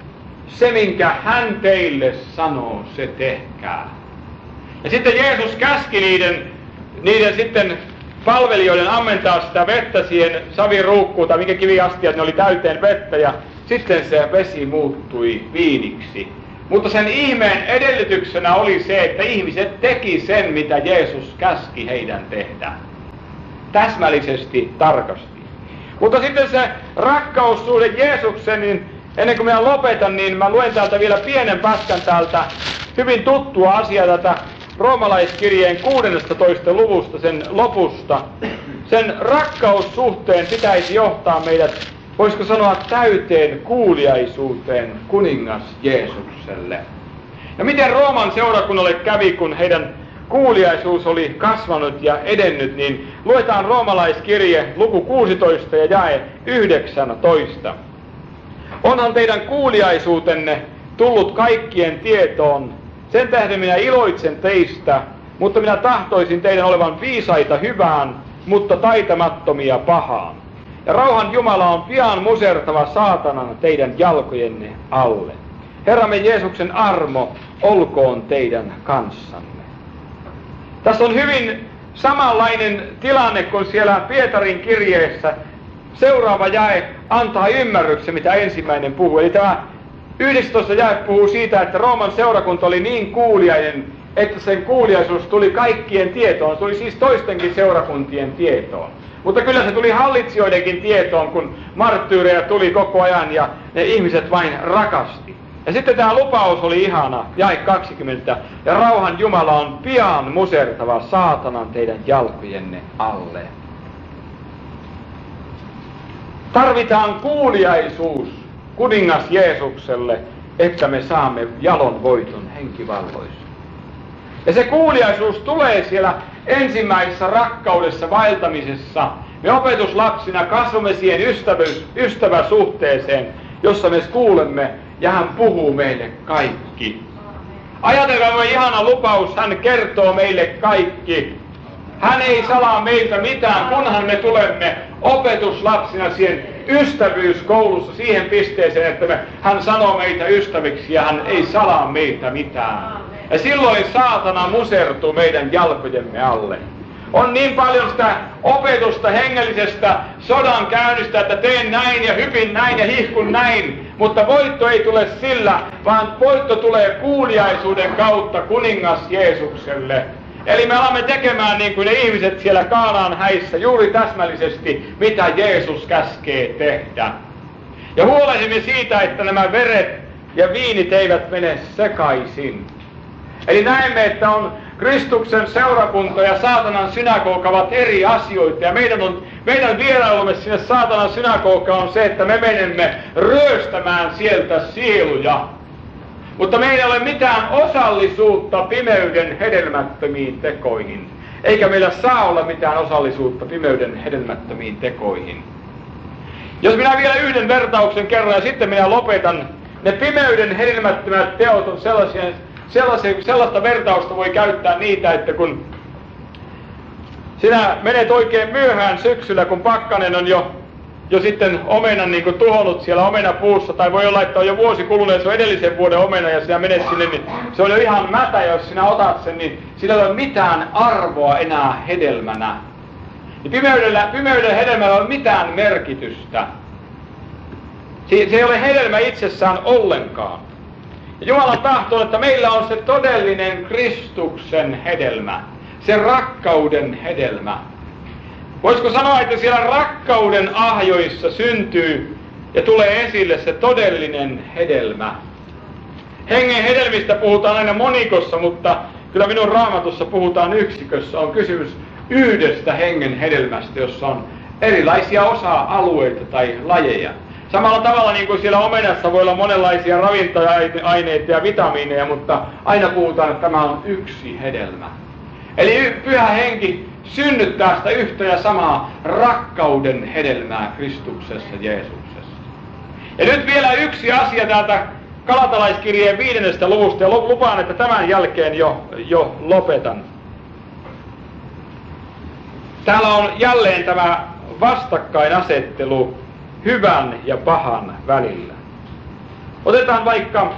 se minkä hän teille sanoo, se tehkää. Ja sitten Jeesus käski niiden, niiden sitten palvelijoiden ammentaa sitä vettä siihen saviruukkuun tai minkä kiviastiat, ne oli täyteen vettä ja sitten se vesi muuttui viiniksi. Mutta sen ihmeen edellytyksenä oli se, että ihmiset teki sen, mitä Jeesus käski heidän tehdä. Täsmällisesti, tarkasti. Mutta sitten se rakkaussuhde Jeesuksen, niin ennen kuin minä lopetan, niin mä luen täältä vielä pienen pätkän täältä hyvin tuttua asiaa tätä roomalaiskirjeen kuudennestatoista luvusta, sen lopusta. Sen rakkaussuhteen pitäisi johtaa meidät, voisiko sanoa, täyteen kuuliaisuuteen kuningas Jeesukselle. Ja miten Rooman seurakunnalle kävi, kun heidän kuuliaisuus oli kasvanut ja edennyt, niin luetaan roomalaiskirje luku kuusitoista ja jae yhdeksäntoista. Onhan teidän kuuliaisuutenne tullut kaikkien tietoon, sen tähden minä iloitsen teistä, mutta minä tahtoisin teidän olevan viisaita hyvään, mutta taitamattomia pahaan. Ja rauhan Jumala on pian musertava saatanan teidän jalkojenne alle. Herramme Jeesuksen armo olkoon teidän kanssanne. Tässä on hyvin samanlainen tilanne kuin siellä Pietarin kirjeessä. Seuraava jae antaa ymmärryksen, mitä ensimmäinen puhuu. Eli tämä yhdestoista jae puhuu siitä, että Rooman seurakunta oli niin kuuliainen, että sen kuuliaisuus tuli kaikkien tietoon. Se tuli siis toistenkin seurakuntien tietoon. Mutta kyllä se tuli hallitsijoidenkin tietoon, kun marttyyrejä tuli koko ajan ja ne ihmiset vain rakasti. Ja sitten tämä lupaus oli ihana, jae kaksikymmentä. Ja rauhan Jumala on pian musertava saatanan teidän jalkojenne alle. Tarvitaan kuuliaisuus kuningas Jeesukselle, että me saamme jalon voiton henkivalloissa. Ja se kuuliaisuus tulee siellä ensimmäisessä rakkaudessa vaeltamisessa. Me opetuslapsina kasvamme siihen ystävyys, ystäväsuhteeseen, jossa me kuulemme ja hän puhuu meille kaikki. Ajatelkaamme ihana lupaus, hän kertoo meille kaikki. Hän ei salaa meiltä mitään, kunhan me tulemme opetuslapsina siihen ystävyyskoulussa siihen pisteeseen, että me, hän sanoo meitä ystäviksi ja hän ei salaa meiltä mitään. Ja silloin saatana musertuu meidän jalkojemme alle. On niin paljon sitä opetusta hengellisestä sodan käynnistä, että teen näin ja hypin näin ja hihkun näin. Mutta voitto ei tule sillä, vaan voitto tulee kuuliaisuuden kautta kuningas Jeesukselle. Eli me alamme tekemään niin kuin ne ihmiset siellä Kaanaan häissä juuri täsmällisesti, mitä Jeesus käskee tehdä. Ja huolehdimme siitä, että nämä veret ja viinit eivät mene sekaisin. Eli näemme, että on Kristuksen seurakunta ja saatanan synagoga ovat eri asioita. Ja meidän, on, meidän vierailumme sinne saatanan synagogaan on se, että me menemme ryöstämään sieltä sieluja. Mutta meillä ei ole mitään osallisuutta pimeyden hedelmättömiin tekoihin. Eikä meillä saa olla mitään osallisuutta pimeyden hedelmättömiin tekoihin. Jos minä vielä yhden vertauksen kerran ja sitten minä lopetan. Ne pimeyden hedelmättömät teot on sellaisia, sellaisia, sellaista vertausta voi käyttää niitä, että kun sinä menet oikein myöhään syksyllä, kun pakkanen on jo, jo sitten omenan niin kuin tuhonnut siellä omenapuussa, tai voi olla, että on jo vuosi kulunut ja se on edellisen vuoden omena ja sinä menet sinne, niin se on jo ihan mätä, jos sinä otat sen, niin sillä ei ole mitään arvoa enää hedelmänä. Ja pimeydellä, pimeyden hedelmällä ei ole mitään merkitystä. Se, se ei ole hedelmä itsessään ollenkaan. Ja Jumalan tahto on, että meillä on se todellinen Kristuksen hedelmä, se rakkauden hedelmä. Voisiko sanoa, että siellä rakkauden ahjoissa syntyy ja tulee esille se todellinen hedelmä. Hengen hedelmistä puhutaan aina monikossa, mutta kyllä minun Raamatussa puhutaan yksikössä. On kysymys yhdestä hengen hedelmästä, jossa on erilaisia osa-alueita tai lajeja. Samalla tavalla niin kuin siellä omenassa voi olla monenlaisia ravintoaineita ja vitamiineja, mutta aina puhutaan, että tämä on yksi hedelmä. Eli Pyhä Henki synnyttää sitä yhtä ja samaa rakkauden hedelmää Kristuksessa Jeesuksessa. Ja nyt vielä yksi asia täältä Galatalaiskirjeen viidennestä luvusta, ja lupaan, että tämän jälkeen jo, jo lopetan. Täällä on jälleen tämä vastakkainasettelu hyvän ja pahan välillä. Otetaan vaikka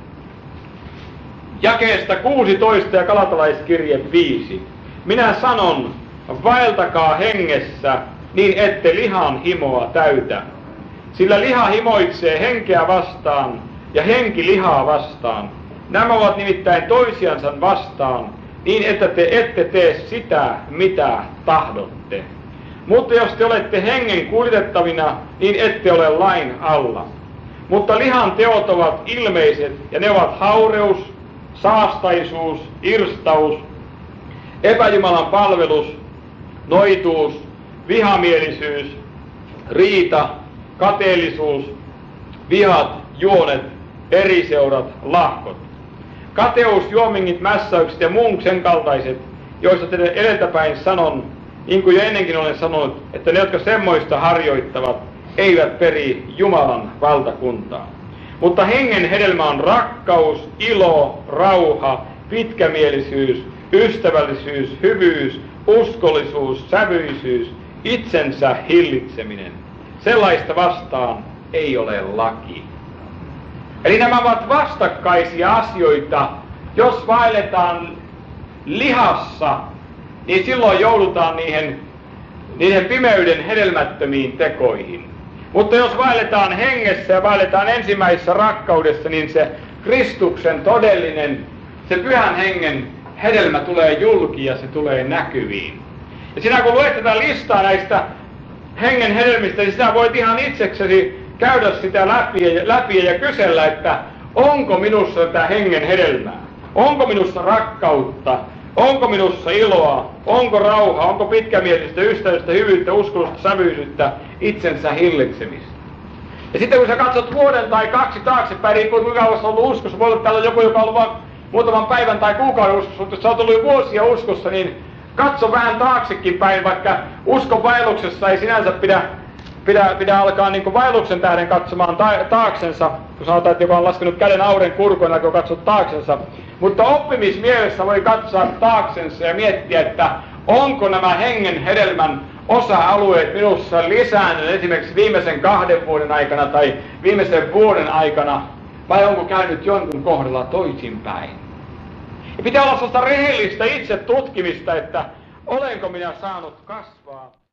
jakeesta kuusitoista ja Galatalaiskirje viisi. Minä sanon, vaeltakaa hengessä, niin ette lihan himoa täytä. Sillä liha himoitsee henkeä vastaan ja henki lihaa vastaan. Nämä ovat nimittäin toisiansa vastaan, niin että te ette tee sitä, mitä tahdotte. Mutta jos te olette hengen kuljetettavina, niin ette ole lain alla. Mutta lihan teot ovat ilmeiset, ja ne ovat haureus, saastaisuus, irstaus, epäjumalan palvelus, noituus, vihamielisyys, riita, kateellisuus, vihat, juonet, eriseurat, lahkot. Kateus, juomingit, mässäykset ja muun sen kaltaiset, joista teille edeltäpäin sanon, niin kuin jo ennenkin olen sanonut, että ne, jotka semmoista harjoittavat, eivät peri Jumalan valtakuntaa. Mutta hengen hedelmä on rakkaus, ilo, rauha, pitkämielisyys, ystävällisyys, hyvyys, uskollisuus, sävyisyys, itsensä hillitseminen. Sellaista vastaan ei ole laki. Eli nämä ovat vastakkaisia asioita. Jos vaelletaan lihassa, niin silloin joudutaan niihin, niihin pimeyden hedelmättömiin tekoihin. Mutta jos vaelletaan hengessä ja vaelletaan ensimmäisessä rakkaudessa, niin se Kristuksen todellinen, se Pyhän Hengen hedelmä tulee julki ja se tulee näkyviin. Ja sinä kun luet tätä listaa näistä hengen hedelmistä, niin sinä voit ihan itseksesi käydä sitä läpi ja, läpi ja kysellä, että onko minussa tätä hengen hedelmää? Onko minussa rakkautta? Onko minussa iloa? Onko rauhaa? Onko pitkämielistä, ystävällistä, hyvyyttä, uskollusta, sävyisyyttä, itsensä hillitsemistä? Ja sitten kun sä katsot vuoden tai kaksi taaksepäin, riippuu kuinka kauan on ollut uskossa, voi olla, että täällä on joku, joka on ollut vain muutaman päivän tai kuukauden uskossa, mutta jos sä oot ollut jo vuosia uskossa, niin katso vähän taaksekin päin, vaikka uskon vaelluksessa ei sinänsä pidä, pidä, pidä alkaa niin kuin vaelluksen tähden katsomaan ta- taaksensa, kun sanotaan, että joka on laskenut käden auren kurkoina, kun katsot taaksensa. Mutta oppimismielessä voi katsoa taaksensa ja miettiä, että onko nämä hengen hedelmän osa-alueet minussa lisääntyneet esimerkiksi viimeisen kahden vuoden aikana tai viimeisen vuoden aikana, vai onko käynyt jonkun kohdalla toisinpäin. Ja pitää olla sellaista rehellistä itse tutkimista, että Olenko minä saanut kasvaa?